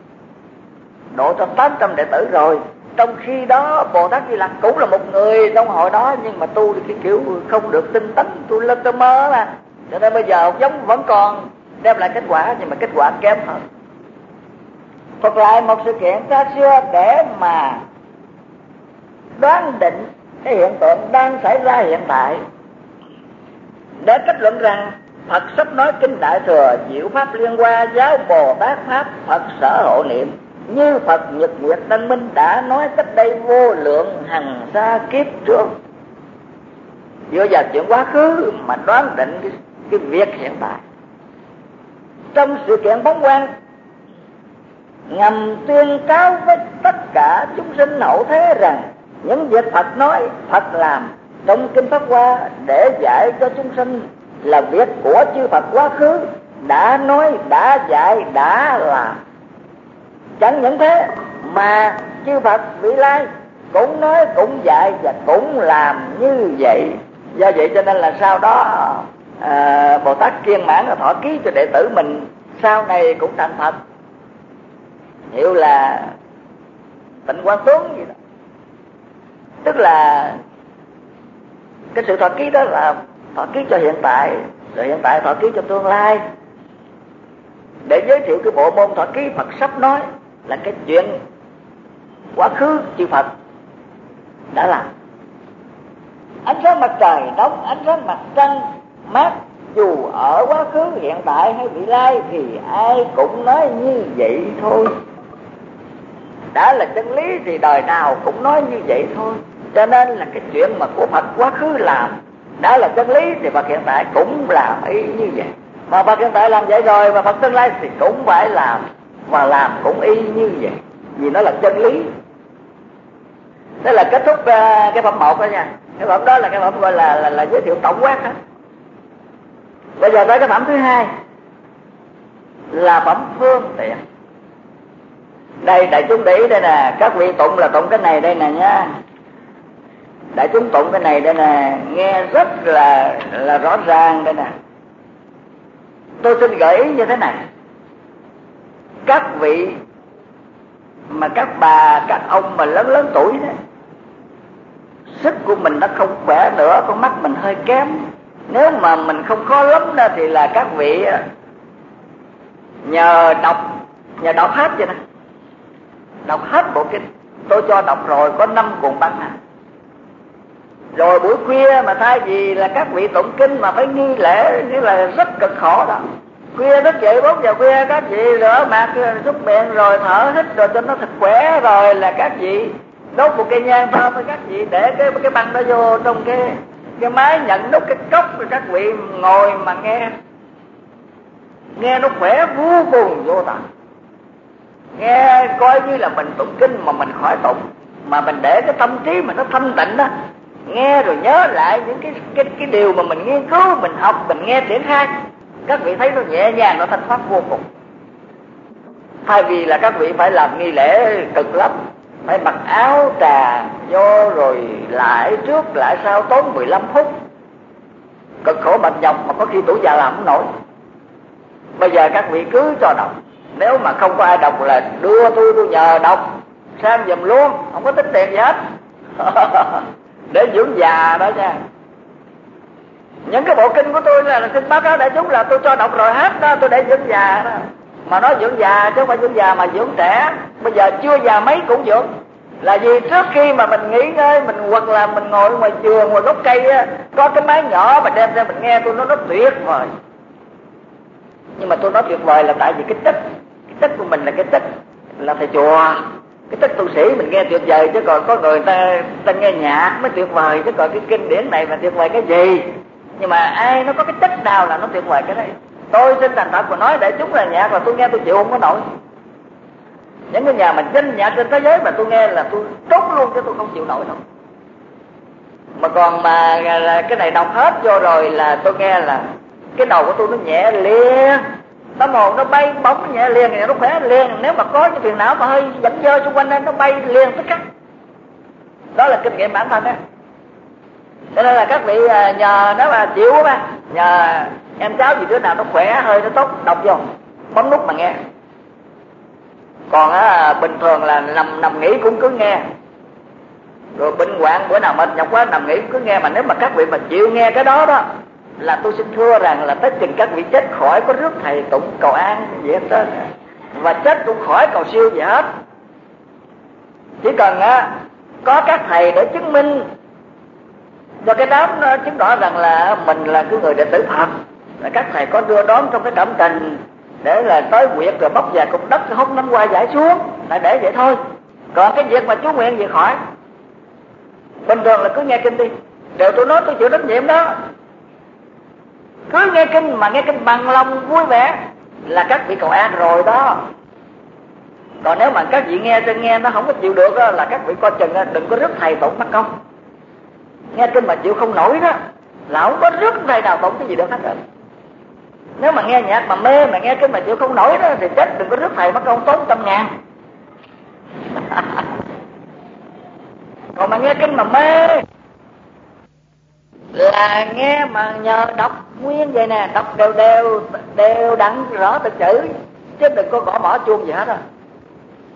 độ cho tám trăm đệ tử rồi. Trong khi đó Bồ Tát Di Lặc cũng là một người trong hội đó, nhưng mà tu thì cái kiểu không được tinh tấn, tu lơ tơ mơ mà, cho nên bây giờ học giống vẫn còn đem lại kết quả, nhưng mà kết quả kém hơn. Thuật lại một sự kiện xa xưa để mà đoán định cái hiện tượng đang xảy ra hiện tại, để kết luận rằng Phật sắp nói kinh Đại Thừa Diệu Pháp Liên Hoa giáo Bồ Tát Pháp Phật sở hộ niệm, như Phật Nhật Nguyệt Đăng Minh đã nói cách đây vô lượng hằng sa kiếp trước. Dựa vào chuyện quá khứ mà đoán định cái, cái việc hiện tại. Trong sự kiện bóng quang ngầm tuyên cáo với tất cả chúng sinh hậu thế rằng những việc Phật nói, Phật làm trong kinh Pháp Hoa để dạy cho chúng sinh là việc của chư Phật quá khứ đã nói, đã dạy, đã làm. Chẳng những thế mà chư Phật vị lai cũng nói, cũng dạy và cũng làm như vậy. Do vậy cho nên là sau đó à, Bồ Tát Kiên Mãn thọ ký cho đệ tử mình sau này cũng thành Phật. hiệu là Tịnh Quang Tuấn gì đó. Tức là cái sự thọ ký đó là thọ ký cho hiện tại, rồi hiện tại thọ ký cho tương lai, để giới thiệu cái bộ môn thọ ký Phật sắp nói là cái chuyện quá khứ chư Phật đã làm. Ánh sáng mặt trời nóng, ánh sáng mặt trăng mát, dù ở quá khứ, hiện tại hay vị lai thì ai cũng nói như vậy thôi. Đã là chân lý thì đời nào cũng nói như vậy thôi. Cho nên là cái chuyện mà của Phật quá khứ làm đã là chân lý thì Phật hiện tại cũng làm y như vậy. Mà Phật hiện tại làm vậy rồi, và Phật tương lai thì cũng phải làm, và làm cũng y như vậy, vì nó là chân lý. Đó là kết thúc uh, cái phẩm một đó nha. Cái phẩm đó là cái phẩm gọi là, là, là giới thiệu tổng quát đó. Bây giờ tới cái phẩm thứ hai là phẩm phương tiện. Đây đại chúng để ý đây nè, các vị tụng là tụng cái này đây nè nha. Đại chúng tụng cái này đây nè, nghe rất là là rõ ràng đây nè. Tôi xin gợi ý như thế này. Các vị mà các bà, các ông mà lớn lớn tuổi đó, sức của mình nó không khỏe nữa, con mắt mình hơi kém. Nếu mà mình không khó lắm đó thì là các vị nhờ đọc, nhờ đọc hết vậy nè. Đọc hết bộ kinh. Tôi cho đọc rồi có năm cuộn băng à. Rồi buổi khuya mà thay vì là các vị tụng kinh mà phải nghi lễ, như là rất cực khổ đó. Khuya thức dậy bốn giờ khuya các vị rửa mặt, xúc miệng rồi thở hít rồi cho nó thật khỏe, rồi là các vị đốt một cây nhang thơm với các vị để cái cái băng đó vô trong cái cái máy nhận đốt cái cốc, rồi các vị ngồi mà nghe. Nghe nó khỏe vô cùng vô tận. Nghe coi như là mình tụng kinh mà mình khỏi tụng, mà mình để cái tâm trí mà nó thanh tịnh đó, nghe rồi nhớ lại những cái cái cái điều mà mình nghiên cứu, mình học, mình nghe triển khai, các vị thấy nó nhẹ nhàng, nó thanh thoát vô cùng. Thay vì là các vị phải làm nghi lễ cực lắm, phải mặc áo trà vô rồi lại trước lại sau tốn mười lăm phút, cực khổ mệt nhọc mà có khi tuổi già làm không nổi. Bây giờ các vị cứ cho đọc. Nếu mà không có ai đọc là đưa tôi tôi nhờ đọc sang giùm luôn, không có tính tiền gì hết. Để dưỡng già đó nha. Những cái bộ kinh của tôi là, là xin báo cáo đại chúng là tôi cho đọc rồi hết đó, tôi để dưỡng già đó. Mà nói dưỡng già chứ không phải dưỡng già mà dưỡng trẻ. Bây giờ chưa già mấy cũng dưỡng. Là vì trước khi mà mình nghỉ ngơi, mình hoặc là mình ngồi ngoài vườn, ngoài gốc cây á, có cái máy nhỏ mà đem ra mình nghe tôi, nó nó tuyệt vời. Nhưng mà tôi nói tuyệt vời là tại vì cái chất, cái chất của mình là cái chất là thầy chùa, cái chất tu sĩ mình nghe tuyệt vời, chứ còn có người ta ta nghe nhạc mới tuyệt vời, chứ còn cái kinh điển này mà tuyệt vời cái gì? Nhưng mà ai nó có cái chất nào là nó tuyệt vời cái đấy. Tôi xin thành thật mà nói đại chúng là nhạc là tôi nghe tôi chịu không có nổi. Những cái nhà mà danh nhạc trên thế giới mà tôi nghe là tôi trốn luôn, chứ tôi không chịu nổi đâu. Mà còn mà là cái này đọc hết vô rồi là tôi nghe là cái đầu của tôi nó nhẹ liền, tâm hồn nó bay bóng nhẹ liền, nó khỏe liền. Nếu mà có những phiền não mà hơi dẫn dơ xung quanh nó bay liền tất cả. Đó là kinh nghiệm bản thân á. Cho nên là các vị nhờ nếu mà chịu á, nhờ em cháu gì đứa nào nó khỏe hơi nó tốt, đọc vô bấm nút mà nghe. Còn á bình thường là nằm nằm nghỉ cũng cứ nghe. Rồi bệnh hoạn bữa nào mệt nhọc quá nằm nghỉ cũng cứ nghe. Mà nếu mà các vị mà chịu nghe cái đó đó là tôi xin thưa rằng là tới chừng các vị chết khỏi có rước thầy tụng cầu an gì hết đó, và chết cũng khỏi cầu siêu gì hết. Chỉ cần á có các thầy để chứng minh cho cái đám nó chứng tỏ rằng là mình là cái người đệ tử Phật, là các thầy có đưa đón trong cái cảm tình để là tới quyệt rồi bóc vài cục đất hốt năm qua giải xuống, là để vậy thôi. Còn cái việc mà chú nguyện gì khỏi, bình thường là cứ nghe kinh đi. Đều tôi nói tôi chịu trách nhiệm đó. Cứ nghe kinh mà nghe kinh bằng lòng vui vẻ là các vị cầu an rồi đó. Còn nếu mà các vị nghe trên nghe nó không có chịu được đó, là các vị coi chừng đừng có rước thầy tụng mất công. Nghe kinh mà chịu không nổi đó là không có rước thầy nào tụng cái gì được hết rồi. Nếu mà nghe nhạc mà mê mà nghe kinh mà chịu không nổi đó thì chết, đừng có rước thầy mất công tốn trăm ngàn. Còn mà nghe kinh mà mê là nghe mà nhờ đọc nguyên vậy nè, đọc đều đều đều đặn rõ từng chữ, chứ đừng có gõ mỏ chuông gì hết á.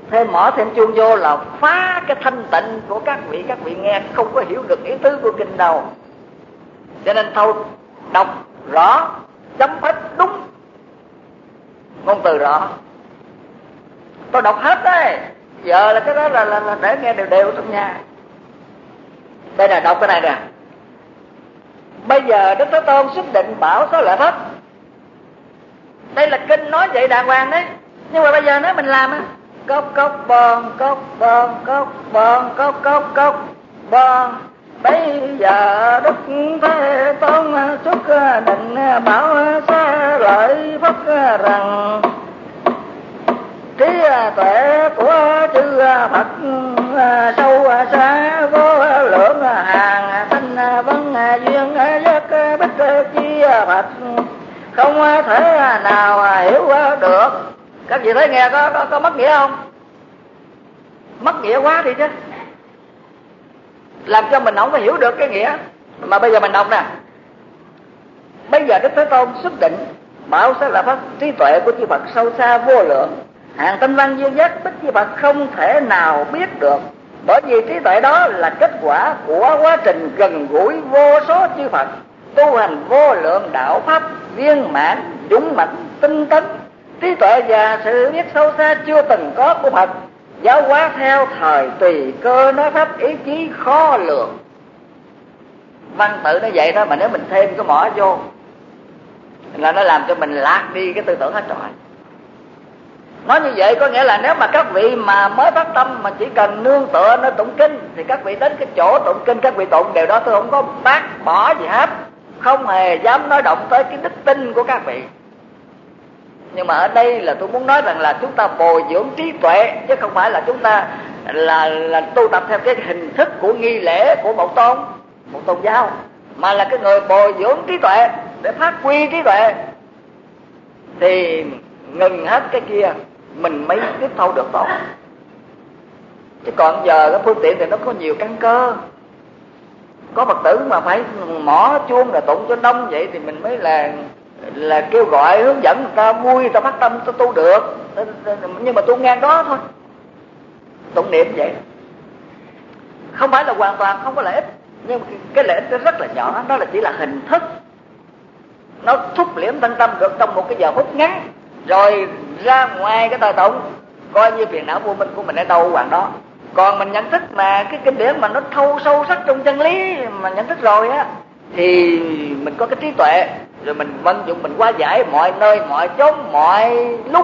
thêm mỏ thêm chuông vô là phá cái thanh tịnh của các vị. Các vị nghe không có hiểu được ý tứ của kinh đâu. Cho nên thôi đọc rõ, chấm hết đúng ngôn từ rõ. Tôi đọc hết đấy. Giờ là cái đó là, là, là để nghe đều đều trong nhà. Đây là đọc cái này nè. Bây giờ Đức Thế Tôn xuất định bảo số lợi pháp. Đây là kinh nói vậy đàng hoàng đấy. Nhưng mà bây giờ nếu mình làm á, cốc cốc bòn, cốc bòn, cốc bòn, cốc cốc cốc bòn. Bây giờ Đức Thế Tôn xuất định bảo số lợi pháp rằng trí tuệ của chư Phật sâu xa vô lượng, hàng thanh văn duyên giác bích chi Phật không thể nào hiểu được. Các vị thấy nghe có, có, có mất nghĩa không? Mất nghĩa quá đi chứ, làm cho mình không có hiểu được cái nghĩa. Mà bây giờ mình đọc nè. Bây giờ Đức Thế Tôn xuất định bảo sẽ là pháp trí tuệ của chư Phật sâu xa vô lượng, hàng tinh văn duyên giác bích chi Phật không thể nào biết được. Bởi vì trí tuệ đó là kết quả của quá trình gần gũi vô số chư Phật, tu hành vô lượng đạo pháp viên mãn, dũng mãnh, tinh tấn. Trí tuệ và sự biết sâu xa chưa từng có của Phật, giáo hóa theo thời tùy cơ nói pháp ý chí khó lường. Văn tự nó vậy đó, mà nếu mình thêm cái mỏ vô là nó làm cho mình lạc đi cái tư tưởng hết rồi. Nói như vậy có nghĩa là nếu mà các vị mà mới phát tâm mà chỉ cần nương tựa nơi tụng kinh, thì các vị đến cái chỗ tụng kinh các vị tụng đều đó, tôi không có bác bỏ gì hết, không hề dám nói động tới cái đức tin của các vị. Nhưng mà ở đây là tôi muốn nói rằng là chúng ta bồi dưỡng trí tuệ, chứ không phải là chúng ta là là tu tập theo cái hình thức của nghi lễ của một tôn một tôn giáo, mà là cái người bồi dưỡng trí tuệ để phát huy trí tuệ, thì ngừng hết cái kia mình mới tiếp thu được tốt. Chứ còn giờ cái phương tiện thì nó có nhiều căn cơ, có Phật tử mà phải mỏ chuông là tụng cho đông vậy thì mình mới là là kêu gọi hướng dẫn người ta vui, người ta phát tâm ta tu được. Nhưng mà tu ngang đó thôi, tụng niệm vậy không phải là hoàn toàn không có lợi ích, nhưng cái lợi ích nó rất là nhỏ, đó là chỉ là hình thức, nó thúc liễm thân tâm được trong một cái giờ phút ngắn, rồi ra ngoài cái tờ tụng coi như phiền não vô minh của mình ở đâu hoàn đó. Còn mình nhận thức mà cái kinh điển mà nó thâu sâu sắc trong chân lý mà nhận thức rồi á, thì mình có cái trí tuệ, rồi mình vận dụng mình hóa giải mọi nơi mọi chốn mọi lúc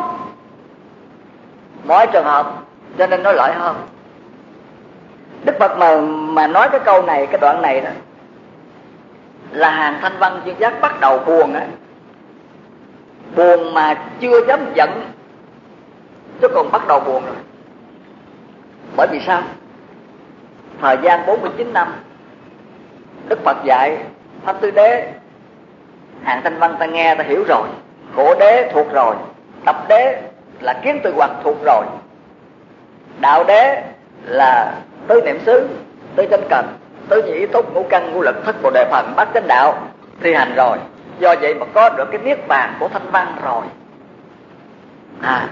mọi trường hợp, cho nên nó lợi hơn. Đức Phật mà mà nói cái câu này, cái đoạn này đó là hàng thanh văn chuyên giác bắt đầu buồn á, buồn mà chưa dám giận, chứ còn bắt đầu buồn rồi. Bởi vì sao? Thời gian bốn mươi chín năm Đức Phật dạy pháp tứ đế, hàng thanh văn ta nghe ta hiểu rồi, khổ đế thuộc rồi, tập đế là kiến tư hoặc thuộc rồi, đạo đế là tứ niệm xứ, tứ chánh cần, tứ nhĩ túc, ngũ căn, ngũ lực, thất bồ đề phần, bát chánh đạo thi hành rồi. Do vậy mà có được cái niết bàn của thanh văn rồi. À,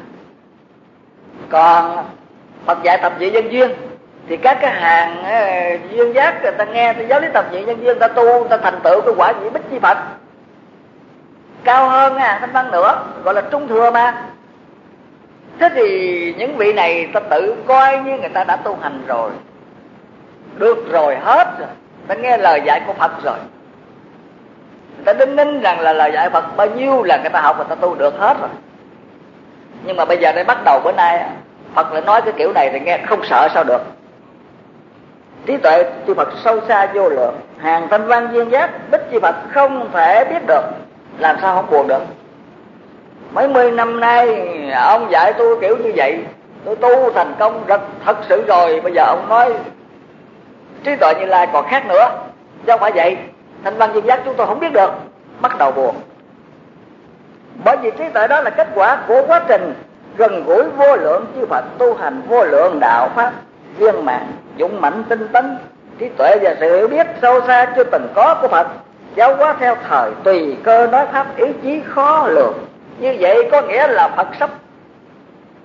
còn Phật dạy tập vị nhân duyên thì các cái hàng duyên giác người ta nghe thì giáo lý tập vị nhân duyên, ta tu ta thành tựu cái quả vị bích chi Phật cao hơn à, thanh văn nữa, gọi là trung thừa mà. Thế thì những vị này ta tự coi như người ta đã tu hành rồi, được rồi, hết rồi, ta nghe lời dạy của Phật rồi, người ta đinh ninh rằng là lời dạy Phật bao nhiêu là người ta học, người ta tu được hết rồi. Nhưng mà bây giờ đây bắt đầu bữa nay Phật lại nói cái kiểu này thì nghe không sợ sao được. Trí tuệ chư Phật sâu xa vô lượng, hàng thanh văn duyên giác bích chi Phật không thể biết được, làm sao không buồn được. Mấy mươi năm nay ông dạy tôi kiểu như vậy, tôi tu thành công rất thật sự rồi. Bây giờ ông nói trí tuệ Như Lai còn khác nữa, chứ không phải vậy. Thanh văn duyên giác chúng tôi không biết được, bắt đầu buồn. Bởi vì trí tuệ đó là kết quả của quá trình gần gũi vô lượng chư Phật, tu hành vô lượng đạo pháp viên mãn, dũng mãnh, tinh tấn. Trí tuệ và sự hiểu biết sâu xa chưa từng có của Phật, giáo hóa theo thời tùy cơ nói pháp ý chí khó lường. Như vậy có nghĩa là Phật sắp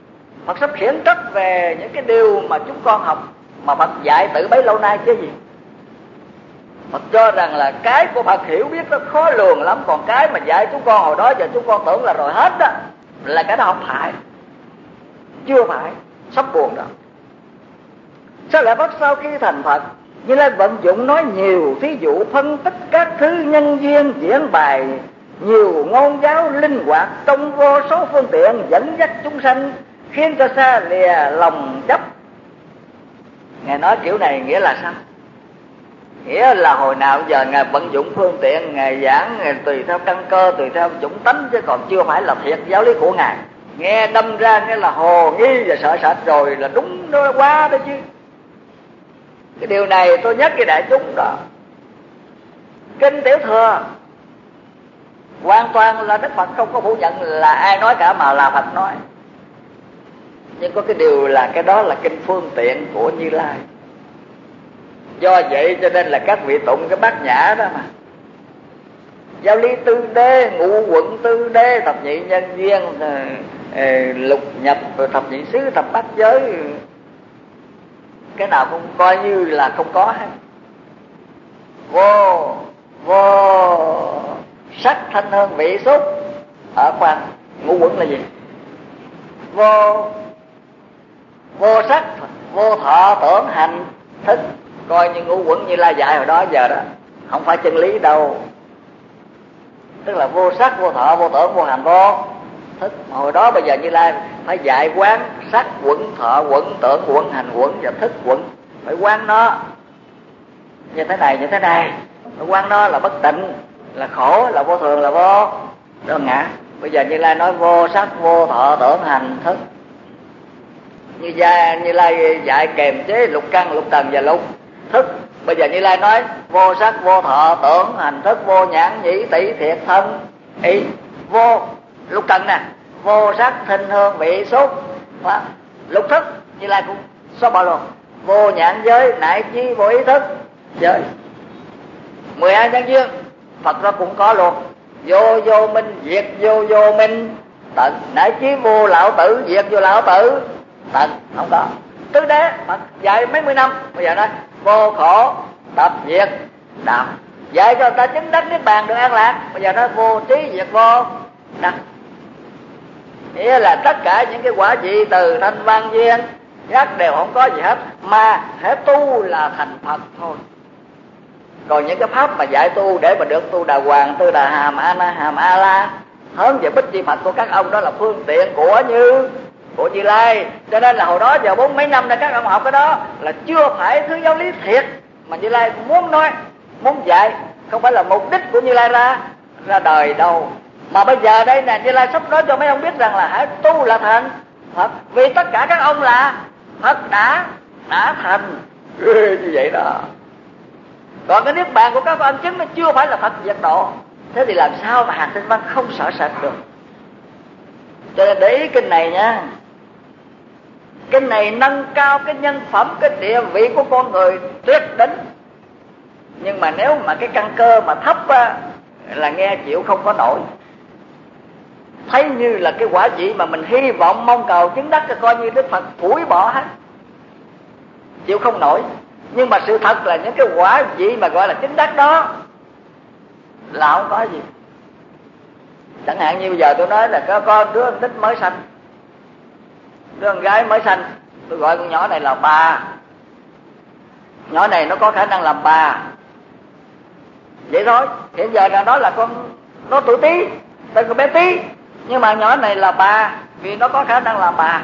Phật sắp khiển trách về những cái điều mà chúng con học mà Phật dạy từ bấy lâu nay chứ gì. Phật cho rằng là cái của Phật hiểu biết nó khó lường lắm, còn cái mà dạy chúng con hồi đó giờ chúng con tưởng là rồi hết đó, là cái đó không phải, chưa phải, sắp buồn đó. Sao lại Phật sau khi thành Phật Như Lai vận dụng nói nhiều thí dụ, phân tích các thứ nhân duyên, diễn bài nhiều ngôn giáo linh hoạt, trong vô số phương tiện dẫn dắt chúng sanh, khiến cho xa lìa lòng chấp. Ngài nói kiểu này nghĩa là sao? Nghĩa là hồi nào giờ Ngài vận dụng phương tiện, Ngài giảng Ngài tùy theo căn cơ, tùy theo chủng tánh, chứ còn chưa phải là thiệt giáo lý của Ngài. Nghe đâm ra nghĩa là hồ nghi và sợ sệt rồi là đúng đó quá đó chứ. Cái điều này tôi nhắc với đại chúng đó. Kinh Tiểu Thừa hoàn toàn là Đức Phật không có phủ nhận là ai nói cả, mà là Phật nói. Nhưng có cái điều là cái đó là kinh phương tiện của Như Lai. Do vậy cho nên là các vị tụng cái bát nhã đó mà. Giáo lý tư đế, ngũ quận tư đế, thập nhị nhân duyên, lục nhập, thập nhị xứ, thập bát giới, cái nào cũng coi như là không có hết. Vô vô sắc thanh hương vị xúc. Ở khoan, ngũ quẩn là gì? Vô vô sắc, vô thọ, tưởng, hành, thức. Coi như ngũ quẩn Như Lai dạy hồi đó giờ đó, không phải chân lý đâu. Tức là vô sắc, vô thọ, vô tưởng, vô hành, vô thức. Mà hồi đó bây giờ Như Lai phải dạy quán sắc quẩn, thọ quẩn, tưởng quẩn, hành quẩn và thức quẩn. Phải quán nó như thế này, như thế này. Phải quán nó là bất tịnh, là khổ, là vô thường, là vô đó ngã. Bây giờ Như Lai nói vô sắc, vô thọ, tưởng, hành, thức. Như gia Như Lai dạy kềm chế lục căn, lục trần và lục thức. Bây giờ Như Lai nói vô sắc, vô thọ, tưởng, hành, thức, vô nhãn, nhĩ, tỷ, thiệt, thân, ý. Vô lục trần nè, vô sắc, thinh, hương, vị, xúc. Lục thức Như Lai cũng xóa bỏ luôn. Vô nhãn giới, nại chi, vô ý thức giới. Mười hai nhân duyên Phật nó cũng có luôn. Vô vô minh, diệt vô vô minh tận. Nại chi vô lão tử, diệt vô lão tử tận. Không có. Tứ đế Phật dạy mấy mươi năm, bây giờ nói vô khổ tập diệt đạo, dạy cho người ta chứng đắc niết bàn được an lạc. Bây giờ nói vô trí diệt vô đắc, nghĩa là tất cả những cái quả vị từ thanh văn duyên giác đều không có gì hết, mà hễ tu là thành Phật thôi. Còn những cái pháp mà dạy tu để mà được tu đà hoàng, tu đà hàm, a na hàm, a la, hướng về bích chi Phật của các ông, đó là phương tiện của Như của Như Lai. Cho nên là hồi đó giờ bốn mấy năm nay các ông học cái đó là chưa phải thứ giáo lý thiệt mà Như Lai muốn nói, muốn dạy, không phải là mục đích của Như Lai ra ra đời đâu. Mà bây giờ đây nè, Như Lai sắp nói cho mấy ông biết rằng là hãy tu là thành Phật, vì tất cả các ông là Phật đã đã thành như vậy đó. Còn cái niết bàn của các ông chứng nó chưa phải là Phật diệt độ. Thế thì làm sao mà Hàn Tinh Văn không sợ sệt được? Cho nên để ý kinh này nha. Kinh này nâng cao cái nhân phẩm, cái địa vị của con người tuyệt đỉnh. Nhưng mà nếu mà cái căn cơ mà thấp á, là nghe chịu không có nổi. Thấy như là cái quả vị mà mình hy vọng mong cầu chứng đắc, coi như Đức Phật phủi bỏ hết, chịu không nổi. Nhưng mà sự thật là những cái quả vị mà gọi là chứng đắc đó là không có gì. Chẳng hạn như bây giờ tôi nói là có con đứa con nít mới sanh, đứa con gái mới sanh, tôi gọi con nhỏ này là bà. Nhỏ này nó có khả năng làm bà, vậy thôi. Hiện giờ là nó là con, nó tuổi Tí, tên con bé Tí, nhưng mà nhỏ này là bà vì nó có khả năng làm bà.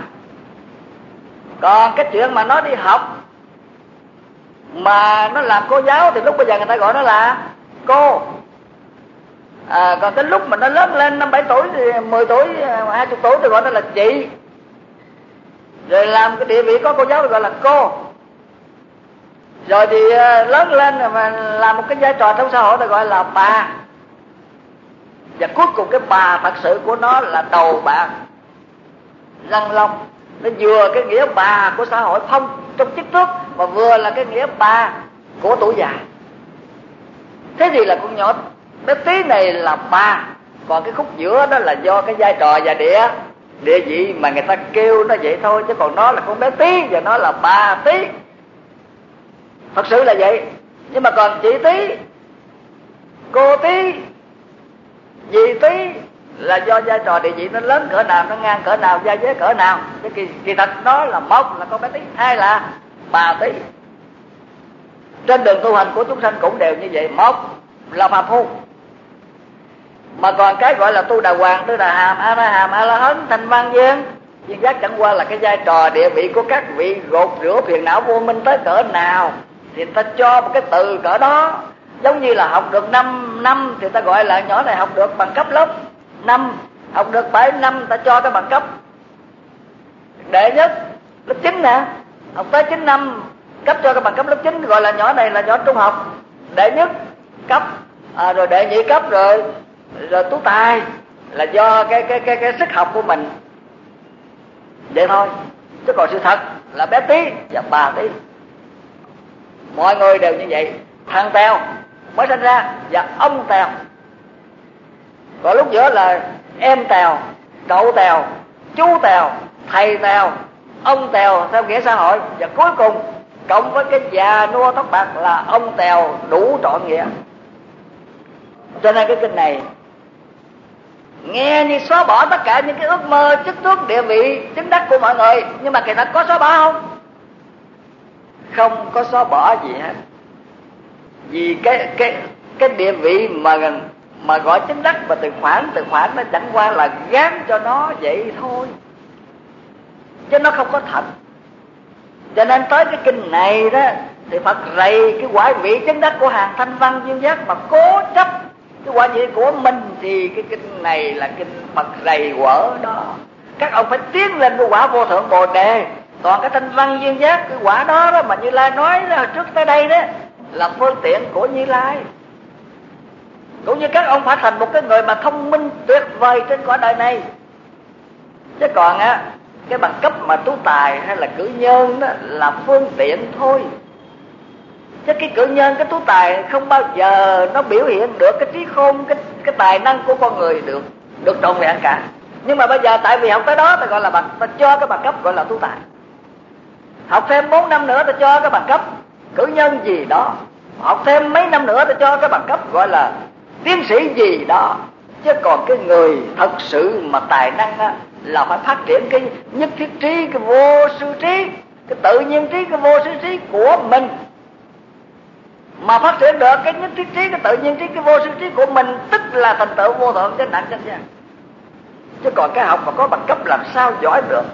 Còn cái chuyện mà nó đi học mà nó làm cô giáo thì lúc bây giờ người ta gọi nó là cô. À, còn tới lúc mà nó lớn lên năm bảy tuổi thì mười tuổi, hai mươi tuổi thì gọi nó là chị. Rồi làm cái địa vị có cô giáo thì gọi là cô. Rồi thì lớn lên mà làm một cái vai trò trong xã hội thì gọi là bà. Và cuối cùng cái bà thật sự của nó là đầu bạc răng long. Nó vừa cái nghĩa bà của xã hội phong trong chức tước, mà vừa là cái nghĩa bà của tuổi già. Thế thì là con nhỏ bé Tí này là bà. Còn cái khúc giữa đó là do cái vai trò và địa địa vị mà người ta kêu nó vậy thôi, chứ còn nó là con bé Tí và nó là bà Tí, thật sự là vậy. Nhưng mà còn chị Tí, cô Tí, dì Tí là do vai trò địa vị nó lớn cỡ nào, nó ngang cỡ nào, gia giới cỡ nào. Chứ kỳ, kỳ thật nó là một là con bé Tí, hai là bà Tí. Trên đường tu hành của chúng sanh cũng đều như vậy. Một là phàm phu, mà còn cái gọi là tu đà hoàng, tu đà hàm, a la hàm, a la hấn, thanh văn viên viên giác chẳng qua là cái vai trò địa vị của các vị gột rửa phiền não vô minh tới cỡ nào thì ta cho một cái từ cỡ đó. Giống như là học được năm năm thì ta gọi là nhỏ này học được bằng cấp lớp năm, học được bảy năm ta cho cái bằng cấp đệ nhất lớp chín nè, học tới chín năm cấp cho cái bằng cấp lớp chín, gọi là nhỏ này là nhỏ trung học đệ nhất cấp, à, rồi đệ nhị cấp, rồi rồi tú tài, là do cái cái cái cái sức học của mình vậy thôi. Chứ còn sự thật là bé Tí và bà Tí, mọi người đều như vậy. Thằng Tèo mới sinh ra và ông Tèo, còn lúc giữa là em Tèo, cậu Tèo, chú Tèo, thầy Tèo, ông Tèo theo nghĩa xã hội, và cuối cùng cộng với cái già nua tóc bạc là ông Tèo đủ trọn nghĩa. Cho nên cái kinh này nghe như xóa bỏ tất cả những cái ước mơ chức tước địa vị chứng đắc của mọi người, nhưng mà kỳ thật có xóa bỏ không? Không có xóa bỏ gì hết. Vì cái cái cái địa vị mà mà gọi chứng đắc và từ khoản từ khoản nó chẳng qua là gán cho nó vậy thôi, chứ nó không có thật. Cho nên tới cái kinh này đó thì Phật rầy cái quả vị chứng đắc của hàng thanh văn duyên giác mà cố chấp cái quả vị của mình, thì cái kinh này là kinh Phật rầy quở đó. Các ông phải tiến lên cái quả vô thượng Bồ Đề. Còn cái thanh văn duyên giác, cái quả đó đó mà Như Lai nói đó, trước tới đây đó là phương tiện của Như Lai. Cũng như các ông phải thành một cái người mà thông minh tuyệt vời trên cõi đời này. Chứ còn á, cái bằng cấp mà tú tài hay là cử nhân đó là phương tiện thôi. Chứ cái cử nhân, cái tú tài không bao giờ nó biểu hiện được cái trí khôn, cái cái tài năng của con người được được trọn vẹn cả. Nhưng mà bây giờ tại vì học tới đó ta gọi là bằng, ta cho cái bằng cấp gọi là tú tài. Học thêm bốn năm nữa ta cho cái bằng cấp cử nhân gì đó. Học thêm mấy năm nữa ta cho cái bằng cấp gọi là tiến sĩ gì đó. Chứ còn cái người thật sự mà tài năng á, là phải phát triển cái nhất thiết trí, cái vô sư trí, cái tự nhiên trí, cái vô sư trí của mình. Mà phát triển được cái nhất thiết trí, cái tự nhiên trí, cái vô sư trí của mình, tức là thành tựu vô thượng chánh đẳng chánh giác. Chứ còn cái học mà có bằng cấp làm sao giỏi được.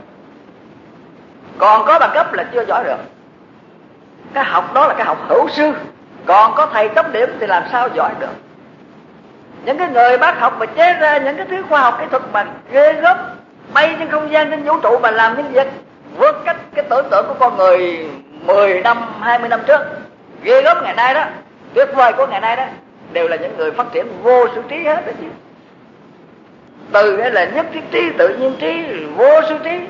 Còn có bằng cấp là chưa giỏi được. Cái học đó là cái học hữu sư. Còn có thầy chấm điểm thì làm sao giỏi được. Những cái người bác học mà chế ra những cái thứ khoa học kỹ thuật mà ghê gớm, bay trên không gian, trên vũ trụ mà làm những việc vượt cách cái tưởng tượng của con người mười năm, hai mươi năm trước, ghê gớm ngày nay đó, tuyệt vời của ngày nay đó, đều là những người phát triển vô sư trí hết đó chứ. Từ cái là nhất thiết trí, tự nhiên trí, vô sư trí.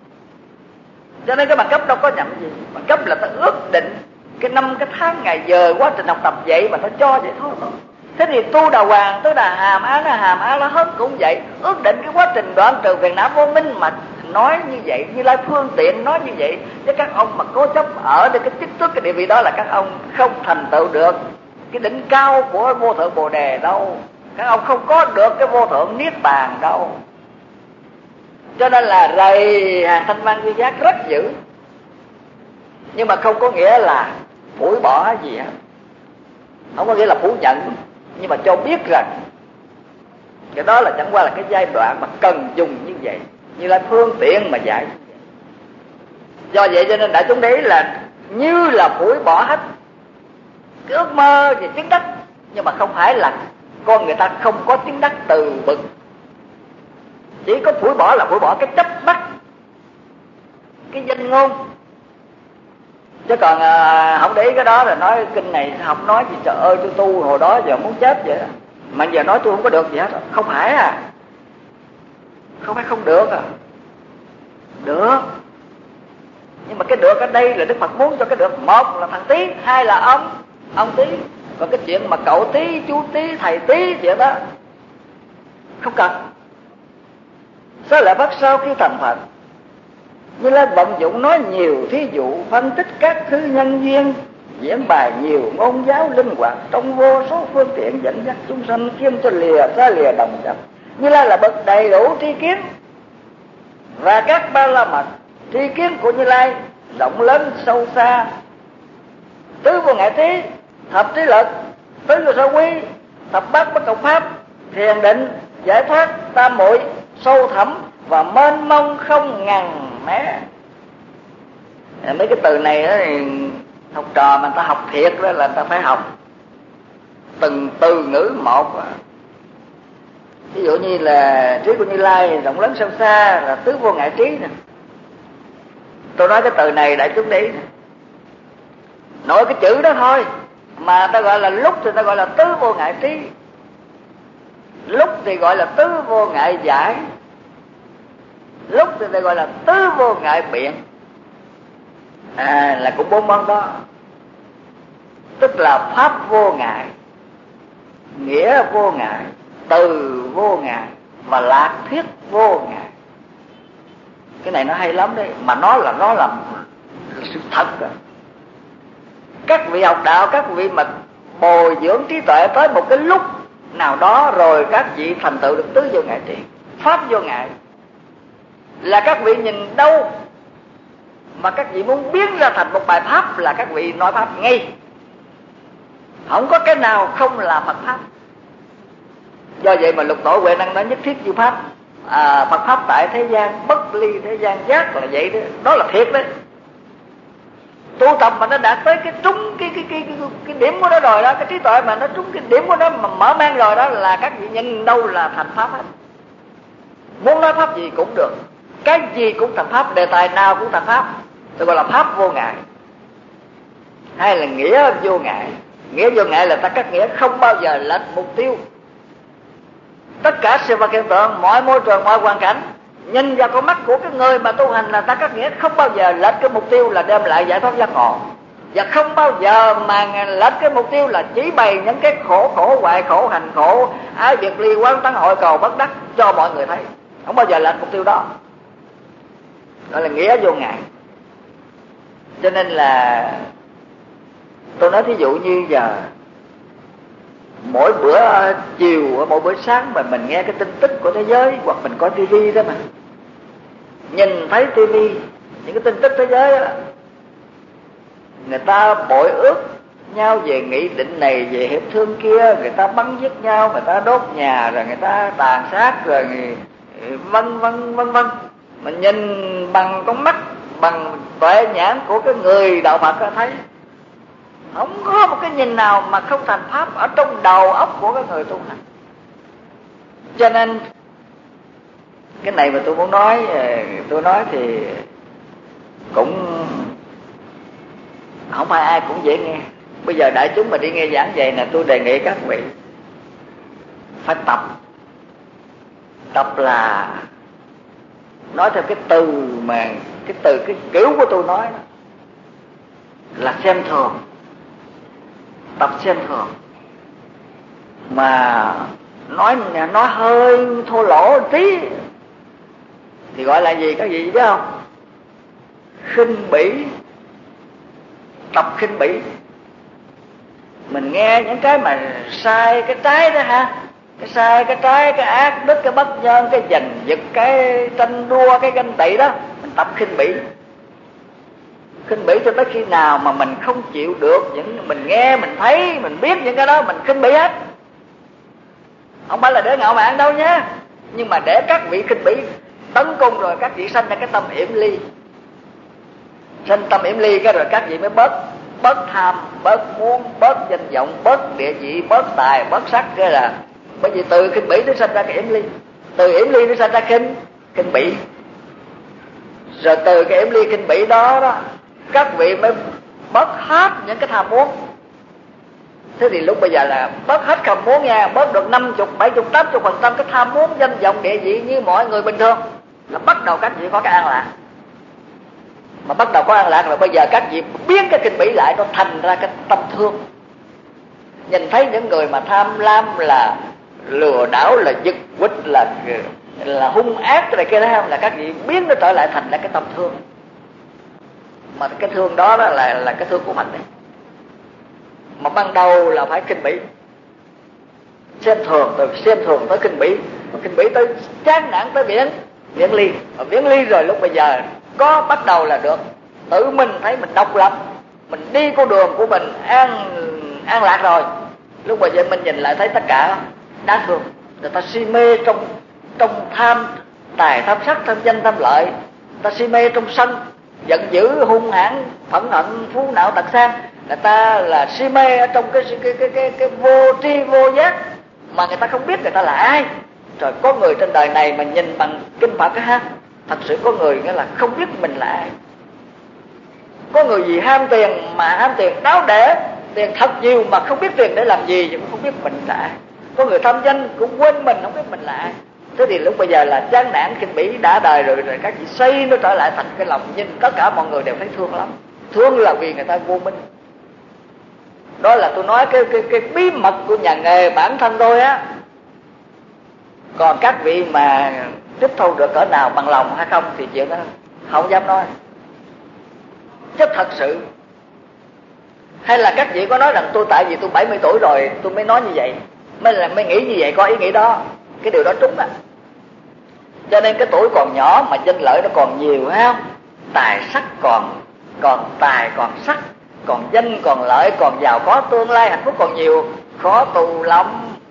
Cho nên cái bằng cấp đâu có nhậm gì. Bằng cấp là ta ước định cái năm, cái tháng, ngày giờ, quá trình học tập vậy mà ta cho vậy thôi. Thế thì tu đà hoàng, tu đà hàm, á la hàm, á la hấn cũng vậy. Ước định cái quá trình đoạn trừ phiền não vô minh mà nói như vậy, Như Lai phương tiện nói như vậy. Chứ các ông mà cố chấp ở được cái chức tước, cái địa vị đó là các ông không thành tựu được cái đỉnh cao của vô thượng Bồ Đề đâu. Các ông không có được cái vô thượng Niết Bàn đâu. Cho nên là rầy hàng thanh văn duyên giác rất dữ. Nhưng mà không có nghĩa là phủi bỏ gì hết. Không có nghĩa là phủ nhận. Nhưng mà cho biết rằng cái đó là chẳng qua là cái giai đoạn mà cần dùng như vậy, như là phương tiện mà dạy. Do vậy cho nên đại chúng đấy là như là phủi bỏ hết cái ước mơ về chứng đắc. Nhưng mà không phải là con người ta không có chứng đắc từ bực. Chỉ có phủi bỏ là phủi bỏ cái chấp bắt, cái danh ngôn. Chứ còn à, không để ý cái đó là nói kinh này học nói gì trời ơi tôi tu hồi đó giờ muốn chết vậy. Mà giờ nói tôi không có được gì hết. Không phải à. Không phải không được à. Được. Nhưng mà cái được ở đây là Đức Phật muốn cho cái được. Một là thằng Tí, hai là ông Ông Tí. Còn cái chuyện mà cậu Tí, chú Tí, thầy Tí vậy đó không cần. Xá lợi Phất sau khi thành Phật, Như Lai vận dụng nói nhiều thí dụ, phân tích các thứ nhân duyên, diễn bài nhiều ngôn giáo linh hoạt, trong vô số phương tiện dẫn dắt chúng sanh kiếm cho lìa xa lìa đồng chấp. Như Lai là bậc đầy đủ tri kiến, và các ba la mật tri kiến của Như Lai rộng lớn sâu xa, tứ vô ngại trí, thập trí lực, tứ vô sở quý, thập bát bất cộng pháp, thiền định, giải thoát, tam muội, sâu thẳm và mênh mông không ngần mé. Mấy cái từ này đó thì học trò mà người ta học thiệt đó là người ta phải học từng từ ngữ một. Ví dụ như là trí của Như Lai rộng lớn sâu xa là tứ vô ngại trí nè. Tôi nói cái từ này đại chúng để ý nè. Nội cái chữ đó thôi mà ta gọi là lúc thì ta gọi là tứ vô ngại trí, lúc thì gọi là tứ vô ngại giải, lúc thì ta gọi là tứ vô ngại biện. À, là cũng bốn món đó, tức là pháp vô ngại, nghĩa vô ngại, từ vô ngại và lạc thuyết vô ngại. Cái này nó hay lắm đấy, mà nó là nó là, là sự thật rồi. Các vị học đạo, các vị mà bồi dưỡng trí tuệ tới một cái lúc nào đó rồi các vị thành tựu được tứ vô ngại trí, pháp vô ngại, là các vị nhìn đâu mà các vị muốn biến ra thành một bài pháp là các vị nói pháp ngay, không có cái nào không là Phật pháp. Do vậy mà Lục Tổ Huệ Năng nói nhất thiết chư pháp, à, Phật pháp tại thế gian, bất ly thế gian giác là vậy đó, đó là thiệt đấy. Tu tập mà nó đạt tới cái trúng cái cái cái cái, cái điểm của nó rồi đó, cái trí tuệ mà nó trúng cái điểm của nó mà mở mang rồi đó là các vị nhìn đâu là thành pháp hết. Muốn nói pháp gì cũng được, cái gì cũng thành pháp, đề tài nào cũng thành pháp, tôi gọi là pháp vô ngại. Hay là nghĩa vô ngại. Nghĩa vô ngại là ta các nghĩa không bao giờ lệch mục tiêu. Tất cả sự vật hiện tượng, mọi môi trường, mọi hoàn cảnh, nhìn vào con mắt của cái người mà tu hành là ta các nghĩa không bao giờ lệch cái mục tiêu là đem lại giải thoát giác ngộ, và không bao giờ mà lệch cái mục tiêu là chỉ bày những cái khổ khổ hoại khổ, hành khổ, ái biệt ly, quán tấn hội cầu bất đắc cho mọi người thấy, không bao giờ lệch mục tiêu đó. Đó là nghĩa vô ngại. Cho nên là tôi nói thí dụ như giờ mỗi bữa chiều, mỗi bữa sáng mà mình nghe cái tin tức của thế giới, hoặc mình coi tivi đó mà nhìn thấy tivi những cái tin tức thế giới đó, người ta bội ước nhau về nghị định này, về hiệp thương kia, người ta bắn giết nhau, người ta đốt nhà, rồi người ta tàn sát, rồi vân vân vân vân. Mình nhìn bằng con mắt, bằng tuệ nhãn của cái người đạo Phật ta thấy không có một cái nhìn nào mà không thành pháp ở trong đầu óc của cái người tu hành. Cho nên cái này mà tôi muốn nói, tôi nói thì cũng không phải ai cũng dễ nghe. Bây giờ đại chúng mà đi nghe giảng vậy nè, tôi đề nghị các vị phải tập. Tập là nói theo cái từ mà cái từ cái kiểu của tôi nói đó, là xem thường. Tập xem thường mà nói nói hơi thô lỗ một tí thì gọi là gì, có gì biết không? Khinh bỉ. Tập khinh bỉ. Mình nghe những cái mà sai cái trái đó ha, cái sai cái trái, cái ác đức, cái bất nhân, cái giành giật, cái tranh đua, cái ganh tị đó, mình tập khinh bỉ. Khinh bỉ cho tới khi nào mà mình không chịu được những mình nghe, mình thấy, mình biết những cái đó, mình khinh bỉ hết. Không phải là để ngạo mạn đâu nhé, nhưng mà để các vị khinh bỉ tấn công rồi các vị sanh ra cái tâm yểm ly. Sanh tâm yểm ly cái rồi các vị mới bớt bớt tham, bớt muốn, bớt danh vọng, bớt địa vị, bớt tài, bớt sắc. Cái là bởi vì từ khinh bỉ nó sanh ra cái yểm ly, từ yểm ly nó sanh ra khinh khinh bỉ, rồi từ cái yểm ly khinh bỉ đó đó các vị mới bớt hết những cái tham muốn. Thế thì lúc bây giờ là bớt hết tham muốn nha, bớt được năm mươi, bảy mươi, tám mươi phần trăm cái tham muốn danh vọng địa vị như mọi người bình thường, là bắt đầu các vị có cái an lạc. Mà bắt đầu có an lạc là bây giờ các vị biến cái khinh bỉ lại, nó thành ra cái tâm thương. Nhìn thấy những người mà tham lam là lừa đảo, là giật quýt, là là hung ác, cái này kia đó, là các vị biến nó trở lại thành là cái tâm thương. Mà cái thương đó, đó là là cái thương của mình đấy. Mà ban đầu là phải khinh bỉ, xem thường, từ xem thường tới khinh bỉ, khinh bỉ tới chán nản, tới viễn viễn ly. Và viễn ly rồi lúc bây giờ có bắt đầu là được tự mình thấy mình độc lập, mình đi con đường của mình an an lạc rồi. Lúc bây giờ mình nhìn lại thấy tất cả đáng thương. Người ta si mê trong trong tham tài, tham sắc, tham danh, tham lợi. Người ta si mê trong sân, giận dữ, hung hãn, phẫn hận, phú não, tật sang. Người ta là si mê ở trong cái cái cái cái, cái vô tri vô giác, mà người ta không biết người ta là ai. Rồi có người trên đời này mà nhìn bằng kinh Phật ha, thật sự có người nghĩa là không biết mình là ai. Có người vì ham tiền mà ham tiền đáo để, tiền thật nhiều mà không biết tiền để làm gì, cũng không biết mình là ai. Có người tham danh cũng quên mình, không biết mình là ai. Thế thì lúc bây giờ là chán nản khinh bỉ đã đời rồi, rồi các chị xây nó trở lại thành cái lòng, nhìn tất cả mọi người đều thấy thương lắm. Thương là vì người ta vô minh. Đó là tôi nói cái cái cái bí mật của nhà nghề bản thân tôi á. Còn các vị mà tiếp thu được cỡ nào bằng lòng hay không thì chuyện đó không dám nói. Chứ thật sự, hay là các vị có nói rằng tôi tại vì tôi bảy mươi tuổi rồi tôi mới nói như vậy, mới là mới nghĩ như vậy, có ý nghĩ đó, cái điều đó trúng á. Cho nên cái tuổi còn nhỏ mà danh lợi nó còn nhiều ha, tài sắc còn còn tài còn sắc, còn danh còn lợi, còn giàu có, tương lai hạnh phúc còn nhiều, khó tu lắm.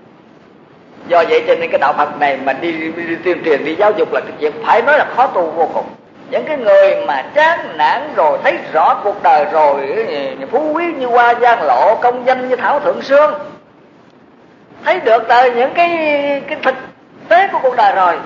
Do vậy cho nên cái đạo Phật này mà đi, đi, đi tuyên truyền, đi giáo dục là cái chuyện phải nói là khó tu vô cùng. Những cái người mà chán nản rồi, thấy rõ cuộc đời rồi, phú quý như hoa giang lộ, công danh như thảo thượng sương, thấy được từ những cái cái thực tế của cuộc đời rồi,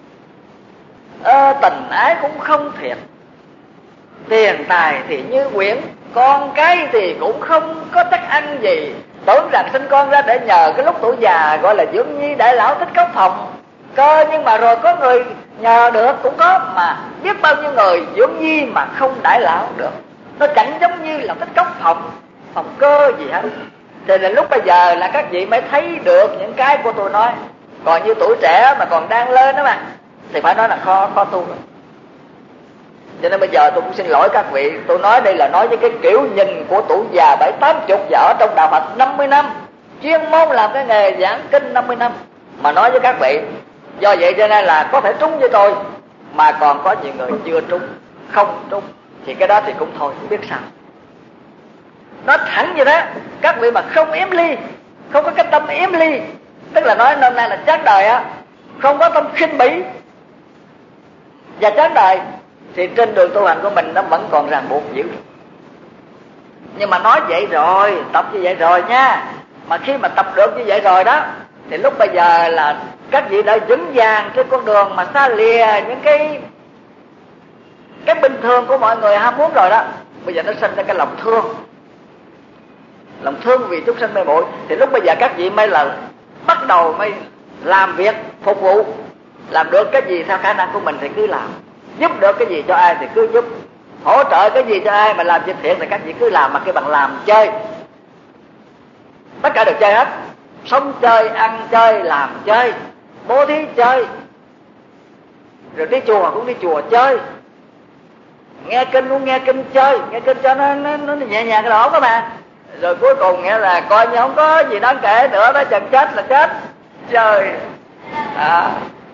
à, tình ái cũng không thiệt, tiền tài thì như quyển, con cái thì cũng không có chắc ăn gì, tưởng rằng sinh con ra để nhờ cái lúc tuổi già gọi là dưỡng nhi đại lão tích cốc phòng cơ. Nhưng mà rồi có người nhờ được cũng có, mà biết bao nhiêu người dưỡng nhi mà không đại lão được. Nó chẳng giống như là tích cốc phòng phòng cơ gì hết. Thì là lúc bây giờ là các vị mới thấy được những cái của tôi nói. Còn như tuổi trẻ mà còn đang lên đó mà, thì phải nói là khó khó tu rồi. Cho nên bây giờ tôi cũng xin lỗi các vị, tôi nói đây là nói với cái kiểu nhìn của tuổi già bảy tám chục, và ở trong đạo Phật năm mươi năm, chuyên môn làm cái nghề giảng kinh năm mươi năm mà nói với các vị. Do vậy cho nên là có thể trúng với tôi, mà còn có nhiều người chưa trúng, không trúng, thì cái đó thì cũng thôi, không biết sao. Nói thẳng như thế, các vị mà không yếm ly, không có cái tâm yếm ly, tức là nói hôm nay là chán đời á, không có tâm khinh bỉ và chán đời, thì trên đường tu hành của mình nó vẫn còn ràng buộc dữ. Nhưng mà nói vậy rồi, tập như vậy rồi nha, mà khi mà tập được như vậy rồi đó, thì lúc bây giờ là các vị đã vững vàng trên con đường mà xa lìa những cái cái bình thường của mọi người ham muốn rồi đó. Bây giờ nó sinh ra cái lòng thương, lòng thương vì chúng sanh mê muội, thì lúc bây giờ các vị mới là bắt đầu mới làm việc phục vụ, làm được cái gì theo khả năng của mình thì cứ làm, giúp được cái gì cho ai thì cứ giúp, hỗ trợ cái gì cho ai mà làm việc thiện thì các vị cứ làm, mà cái bằng làm chơi, tất cả đều chơi hết. Sống chơi, ăn chơi, làm chơi, bố thí chơi, rồi đi chùa cũng đi chùa chơi, nghe kinh cũng nghe kinh chơi, nghe kinh cho nó, nó, nó nhẹ nhàng cái đầu đó mà. Rồi cuối cùng nghĩa là coi như không có gì đáng kể nữa đó, chẳng chết là chết chơi à.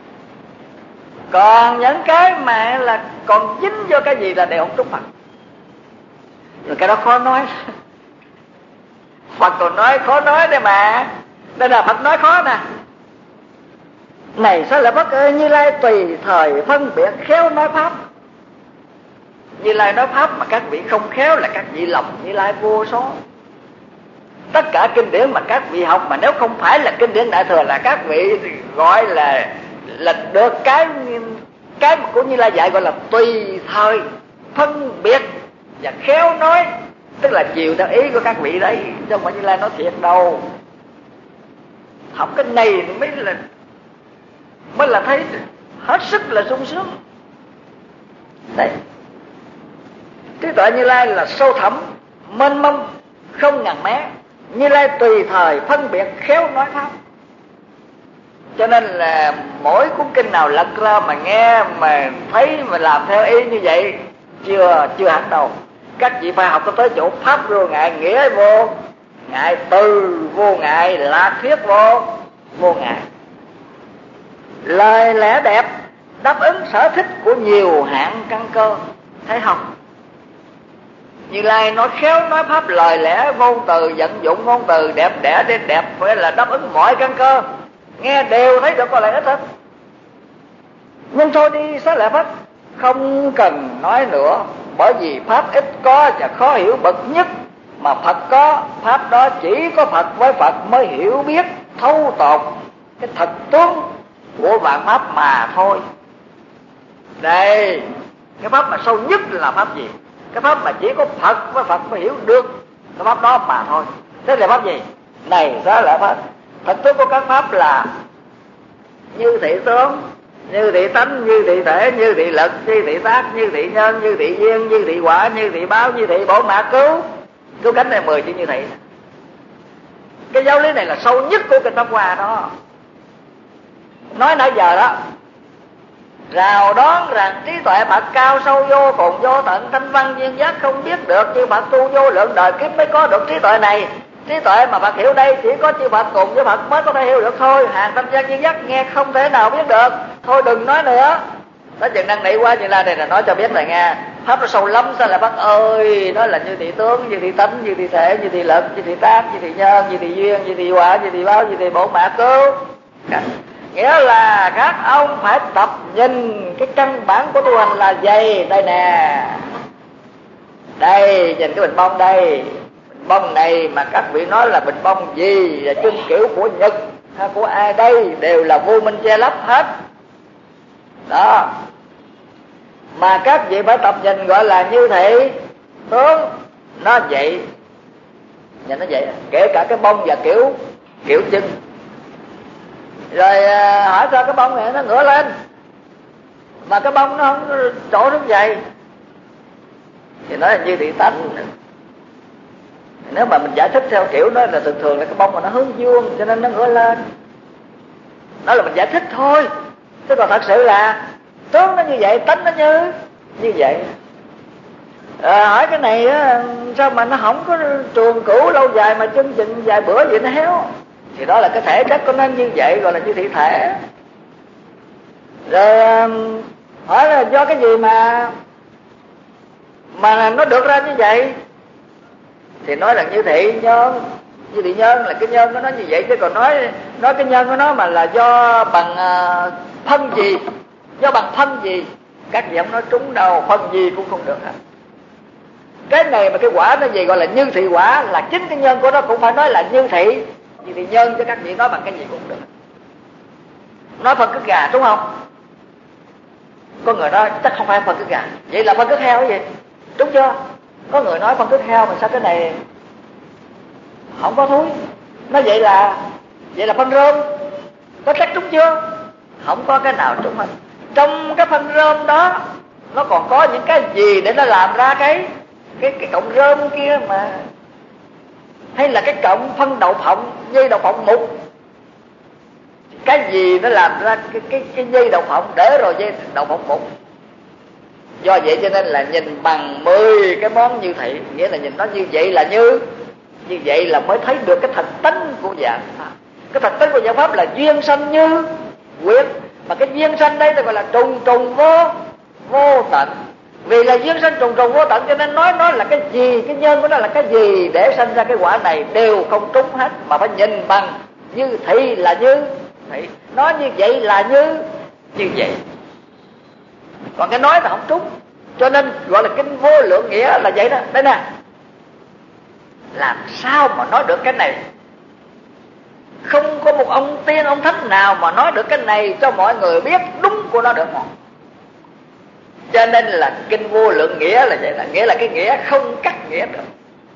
Còn những cái mà là còn dính vô cái gì là đều không trúng Phật, rồi cái đó khó nói. Phật còn nói khó nói đây mà, đây là Phật nói khó nè. Này sao là Phật ơi, Như Lai tùy thời phân biệt khéo nói pháp. Như Lai nói pháp mà các vị không khéo là các vị lòng Như Lai vô số. Tất cả kinh điển mà các vị học mà nếu không phải là kinh điển Đại Thừa là các vị gọi là là được cái cái của Như Lai dạy gọi là tùy thời phân biệt và khéo nói, tức là chiều theo ý của các vị đấy, chứ không phải Như Lai nói thiệt đâu. Học cái này mới là mới là thấy hết sức là sung sướng đấy. Trí tuệ Như Lai là sâu thẳm, mênh mông, không ngần mé. Như Lai tùy thời phân biệt khéo nói pháp. Cho nên là mỗi cuốn kinh nào lật ra mà nghe mà thấy mà làm theo y như vậy chưa chưa hẳn đâu. Các vị phải học tới chỗ pháp vô ngại, nghĩa vô ngại, từ vô ngại, lạc thuyết vô vô ngại. Lời lẽ đẹp đáp ứng sở thích của nhiều hạng căn cơ, thấy không? Như Lai nói khéo, nói pháp lời lẽ ngôn từ, vận dụng ngôn từ đẹp đẽ đến đẹp, phải là đáp ứng mọi căn cơ, nghe đều thấy được có lợi ích hết. Nhưng thôi đi xá lợi Phất, không cần nói nữa, bởi vì pháp ít có và khó hiểu bậc nhất, mà Phật có, pháp đó chỉ có Phật với Phật mới hiểu biết thấu tột cái thật tướng của vạn pháp mà thôi. Đây, cái pháp mà sâu nhất là pháp gì? Cái pháp mà chỉ có Phật với Phật mới hiểu được cái pháp đó mà thôi. Thế là pháp gì? Này đó là pháp. Thật tướng của các pháp là như thị tướng, như thị tánh, như thị thể, như thị lực, như thị tác, như thị nhân, như thị duyên, như thị quả, như thị báo, như thị bổn mạng cứu. Cứu cánh này mười chữ như thị. Cái giáo lý này là sâu nhất của kinh Pháp Hoa đó. Nói nãy giờ đó, rào đoán rằng trí tuệ Phật cao sâu vô cùng vô tận, thanh văn duyên giác không biết được, chư Phật tu vô lượng đời kiếp mới có được trí tuệ này. Trí tuệ mà Phật hiểu đây chỉ có chư Phật cùng với Phật mới có thể hiểu được thôi. Hàng thanh văn duyên giác nghe không thể nào biết được. Thôi đừng nói nữa. Đó chừng năng nỉ quá, Như Lai này là nói cho biết là nghe pháp nó sâu lắm. Sao là Phật ơi, nó là như thị tướng, như thị tánh, như thị thể, như thị lực, như thị tác, như thị nhân, như thị duyên, như thị quả, như thị báo, như thị bổn mạng cứu. Nghĩa là các ông phải tập nhìn cái căn bản của tu hành là gì. Đây nè, đây nhìn cái bình bông đây. Bình bông này mà các vị nói là bình bông gì, là chung kiểu của Nhật hay của ai đây, đều là vô minh che lấp hết đó. Mà các vị phải tập nhìn gọi là như thị tướng. Nó vậy, nhìn nó vậy, kể cả cái bông và kiểu kiểu chân. Rồi hỏi sao cái bông này nó ngửa lên mà cái bông nó không chỗ nó vậy, thì nói là như thị tánh. Nếu mà mình giải thích theo kiểu đó là thường thường là cái bông mà nó hướng dương cho nên nó ngửa lên. Đó là mình giải thích thôi, chứ còn thật sự là tướng nó như vậy, tánh nó như như vậy. À, hỏi cái này á, sao mà nó không có trường cửu lâu dài mà chân chừng vài bữa vậy nó héo, thì đó là cái thể chất của nó như vậy, gọi là như thị thể. Rồi hỏi là do cái gì mà mà nó được ra như vậy, thì nói là như thị nhân. Như thị nhân là cái nhân của nó như vậy, chứ còn nói nói cái nhân của nó mà là do bằng uh, phân gì, do bằng phân gì, các vị không nói trúng đâu, phân gì cũng không được hết. Cái này mà cái quả nó gì gọi là như thị quả, là chính cái nhân của nó cũng phải nói là như thị. Như thị nhân cho các vị nói bằng cái gì cũng được. Nói phân cứt gà đúng không? Có người nói chắc không phải phân cứt gà, vậy là phân cứt heo cái gì? Đúng chưa? Có người nói phân cứt heo mà sao cái này không có thúi? Nói vậy là vậy là phân rơm, có chắc trúng chưa? Không có cái nào trúng hết. Trong cái phân rơm đó nó còn có những cái gì để nó làm ra cái cái cái cọng rơm kia mà, hay là cái cọng phân đậu phộng, dây đậu phộng mục, cái gì nó làm ra cái cái cái dây đậu phộng để rồi dây đậu phộng mục. Do vậy cho nên là nhìn bằng mười cái món như thị, nghĩa là nhìn nó như vậy là như như vậy là mới thấy được cái thật tánh của dạng pháp. Cái thật tánh của dạng pháp là duyên sanh như quyết, mà cái duyên sanh đây ta gọi là trùng trùng vô vô tận. Vì là duyên sanh trùng trùng vô tận cho nên nói nó là cái gì, cái nhân của nó là cái gì để sanh ra cái quả này đều không trúng hết, mà phải nhìn bằng như thị là như thị, nói như vậy là như như vậy. Còn cái nói là không trúng, cho nên gọi là kinh vô lượng nghĩa là vậy đó. Đây nè, làm sao mà nói được cái này? Không có một ông tiên ông thánh nào mà nói được cái này cho mọi người biết đúng của nó được không? Cho nên là kinh vô lượng nghĩa là vậy, là nghĩa là cái nghĩa không cắt nghĩa được,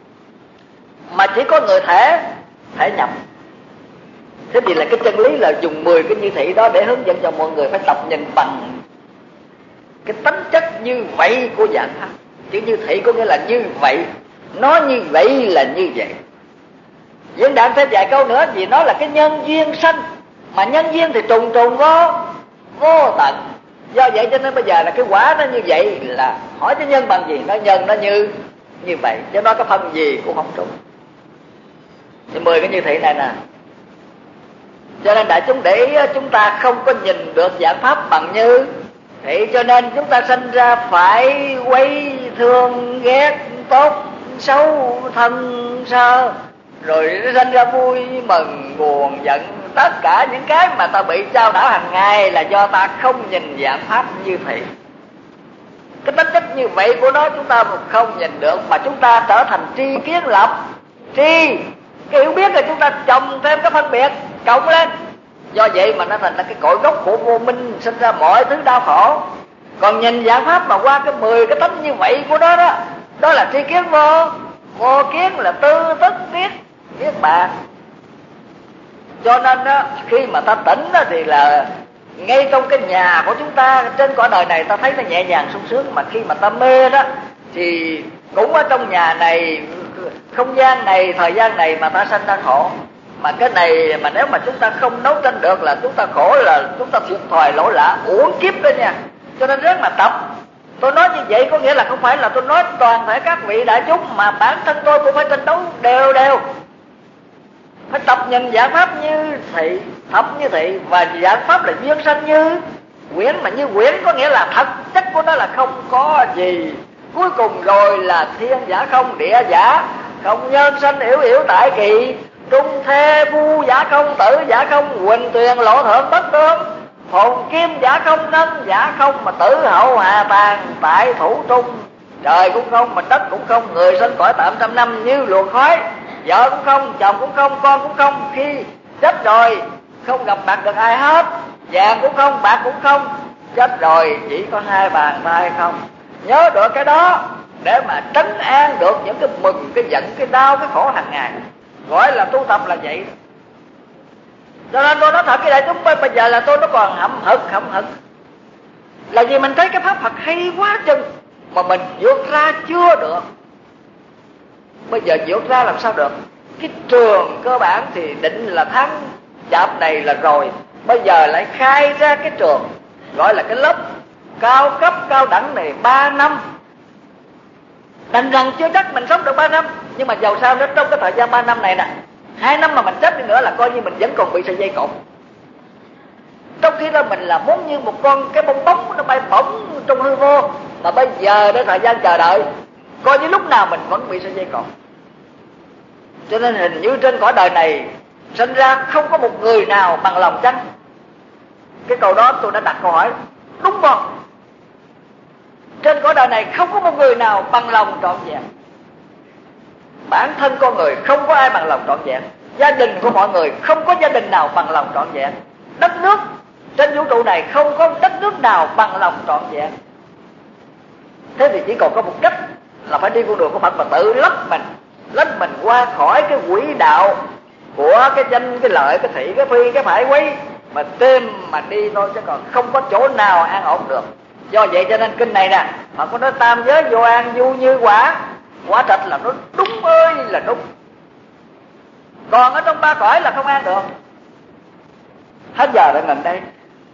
mà chỉ có người thể thể nhập. Thế thì là cái chân lý là dùng mười cái như thị đó để hướng dẫn cho mọi người phải tập nhìn bằng cái tánh chất như vậy của dạng pháp. Chữ như thị có nghĩa là như vậy, nó như vậy là như vậy. Diễn đạt thêm vài câu nữa vì nó là cái nhân duyên sanh, mà nhân duyên thì trùng trùng vô vô tận. Do vậy cho nên bây giờ là cái quả nó như vậy, là hỏi cho nhân bằng gì, nó nhân nó như như vậy, cho nó có phân gì cũng không trúng. Thì mười cái như thị này nè, cho nên đại chúng để ý, chúng ta không có nhìn được dạng pháp bằng như thị, cho nên chúng ta sinh ra phải quay thương ghét tốt xấu thân sơ, rồi nó sinh ra vui mừng buồn giận. Tất cả những cái mà ta bị trao đảo hàng ngày là do ta không nhìn dạng pháp như thị. Cái tính chất như vậy của nó chúng ta không nhìn được, mà chúng ta trở thành tri kiến lập. Tri, cái hiểu biết là chúng ta trồng thêm cái phân biệt cộng lên. Do vậy mà nó thành là cái cội gốc của vô minh, sinh ra mọi thứ đau khổ. Còn nhìn dạng pháp mà qua cái mười cái tánh như vậy của nó đó, đó là tri kiến vô. Vô kiến là tư tức tiết niết bàn. Cho nên đó, khi mà ta tỉnh đó thì là ngay trong cái nhà của chúng ta trên cõi đời này ta thấy nó nhẹ nhàng sung sướng. Mà khi mà ta mê đó thì cũng ở trong nhà này, không gian này, thời gian này mà ta sanh ra khổ. Mà cái này mà nếu mà chúng ta không đấu tranh được là chúng ta khổ, là chúng ta thiệt thòi lỗ lã uổng kiếp đó nha. Cho nên rất là tập. Tôi nói như vậy có nghĩa là không phải là tôi nói toàn thể các vị đại chúng, mà bản thân tôi cũng phải tranh đấu đều đều. Phải tập nhìn dạng pháp như thị, thập như thị, và dạng pháp là duyên sanh như quyển. Mà như quyển có nghĩa là thật chất của nó là không có gì. Cuối cùng rồi là thiên giả không, địa giả không, nhân sanh hiểu hiểu tại kỳ, trung thê vu giả không, tử giả không, huỳnh tuyền lộ thượng bất tương, hồn kim giả không, nâng giả không, mà tử hậu hà tàn tại thủ trung. Trời cũng không, mà đất cũng không, người sinh cõi tạm trăm năm như luồng khói. Vợ cũng không, chồng cũng không, con cũng không, khi chết rồi không gặp mặt được ai hết. Vàng cũng không, bạc cũng không, chết rồi chỉ có hai bàn tay không. Nhớ được cái đó để mà trấn an được những cái mừng, cái giận, cái đau, cái khổ hàng ngày. Gọi là tu tập là vậy. Cho nên tôi nói thật cái đại chúng bây giờ là tôi nó còn hậm hực hậm hực là vì mình thấy cái pháp Phật hay quá chừng mà mình vượt ra chưa được. Bây giờ vượt ra làm sao được? Cái trường cơ bản thì định là tháng chạp này là rồi. Bây giờ lại khai ra cái trường gọi là cái lớp cao cấp cao đẳng này ba năm. Đành rằng chưa chắc mình sống được ba năm, nhưng mà dầu sao đó trong cái thời gian ba năm này nè, hai năm mà mình chết đi nữa là coi như mình vẫn còn bị sợi dây cột. Trong khi đó mình là muốn như một con cái bong bóng nó bay bổng trong hư vô, mà bây giờ đến thời gian chờ đợi coi như lúc nào mình vẫn bị sợi dây cột. Cho nên hình như trên cõi đời này sinh ra không có một người nào bằng lòng chăng? Cái câu đó tôi đã đặt câu hỏi đúng không? Trên cõi đời này không có một người nào bằng lòng trọn vẹn. Bản thân con người không có ai bằng lòng trọn vẹn. Gia đình của mọi người không có gia đình nào bằng lòng trọn vẹn. Đất nước trên vũ trụ này không có đất nước nào bằng lòng trọn vẹn. Thế thì chỉ còn có một cách là phải đi con đường của Phật mà tự lấp mình, lấp mình qua khỏi cái quỹ đạo của cái danh, cái lợi, cái thị, cái phi, cái phải quấy, mà tìm mà đi thôi, chứ còn không có chỗ nào an ổn được. Do vậy cho nên kinh này nè, mà có nói tam giới vô an du như quả, quả trạch là nó đúng ơi là đúng. Còn ở trong ba cõi là không an được. Hết giờ rồi ngừng đây.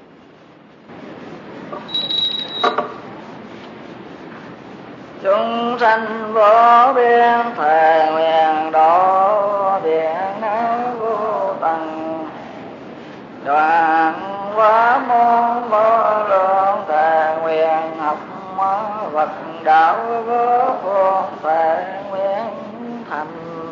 Chúng sanh vô biên thề nguyện độ biển não vô tận, đoạn quá môn vô lượng thề nguyện học Phật đạo vô phương thề nguyện thành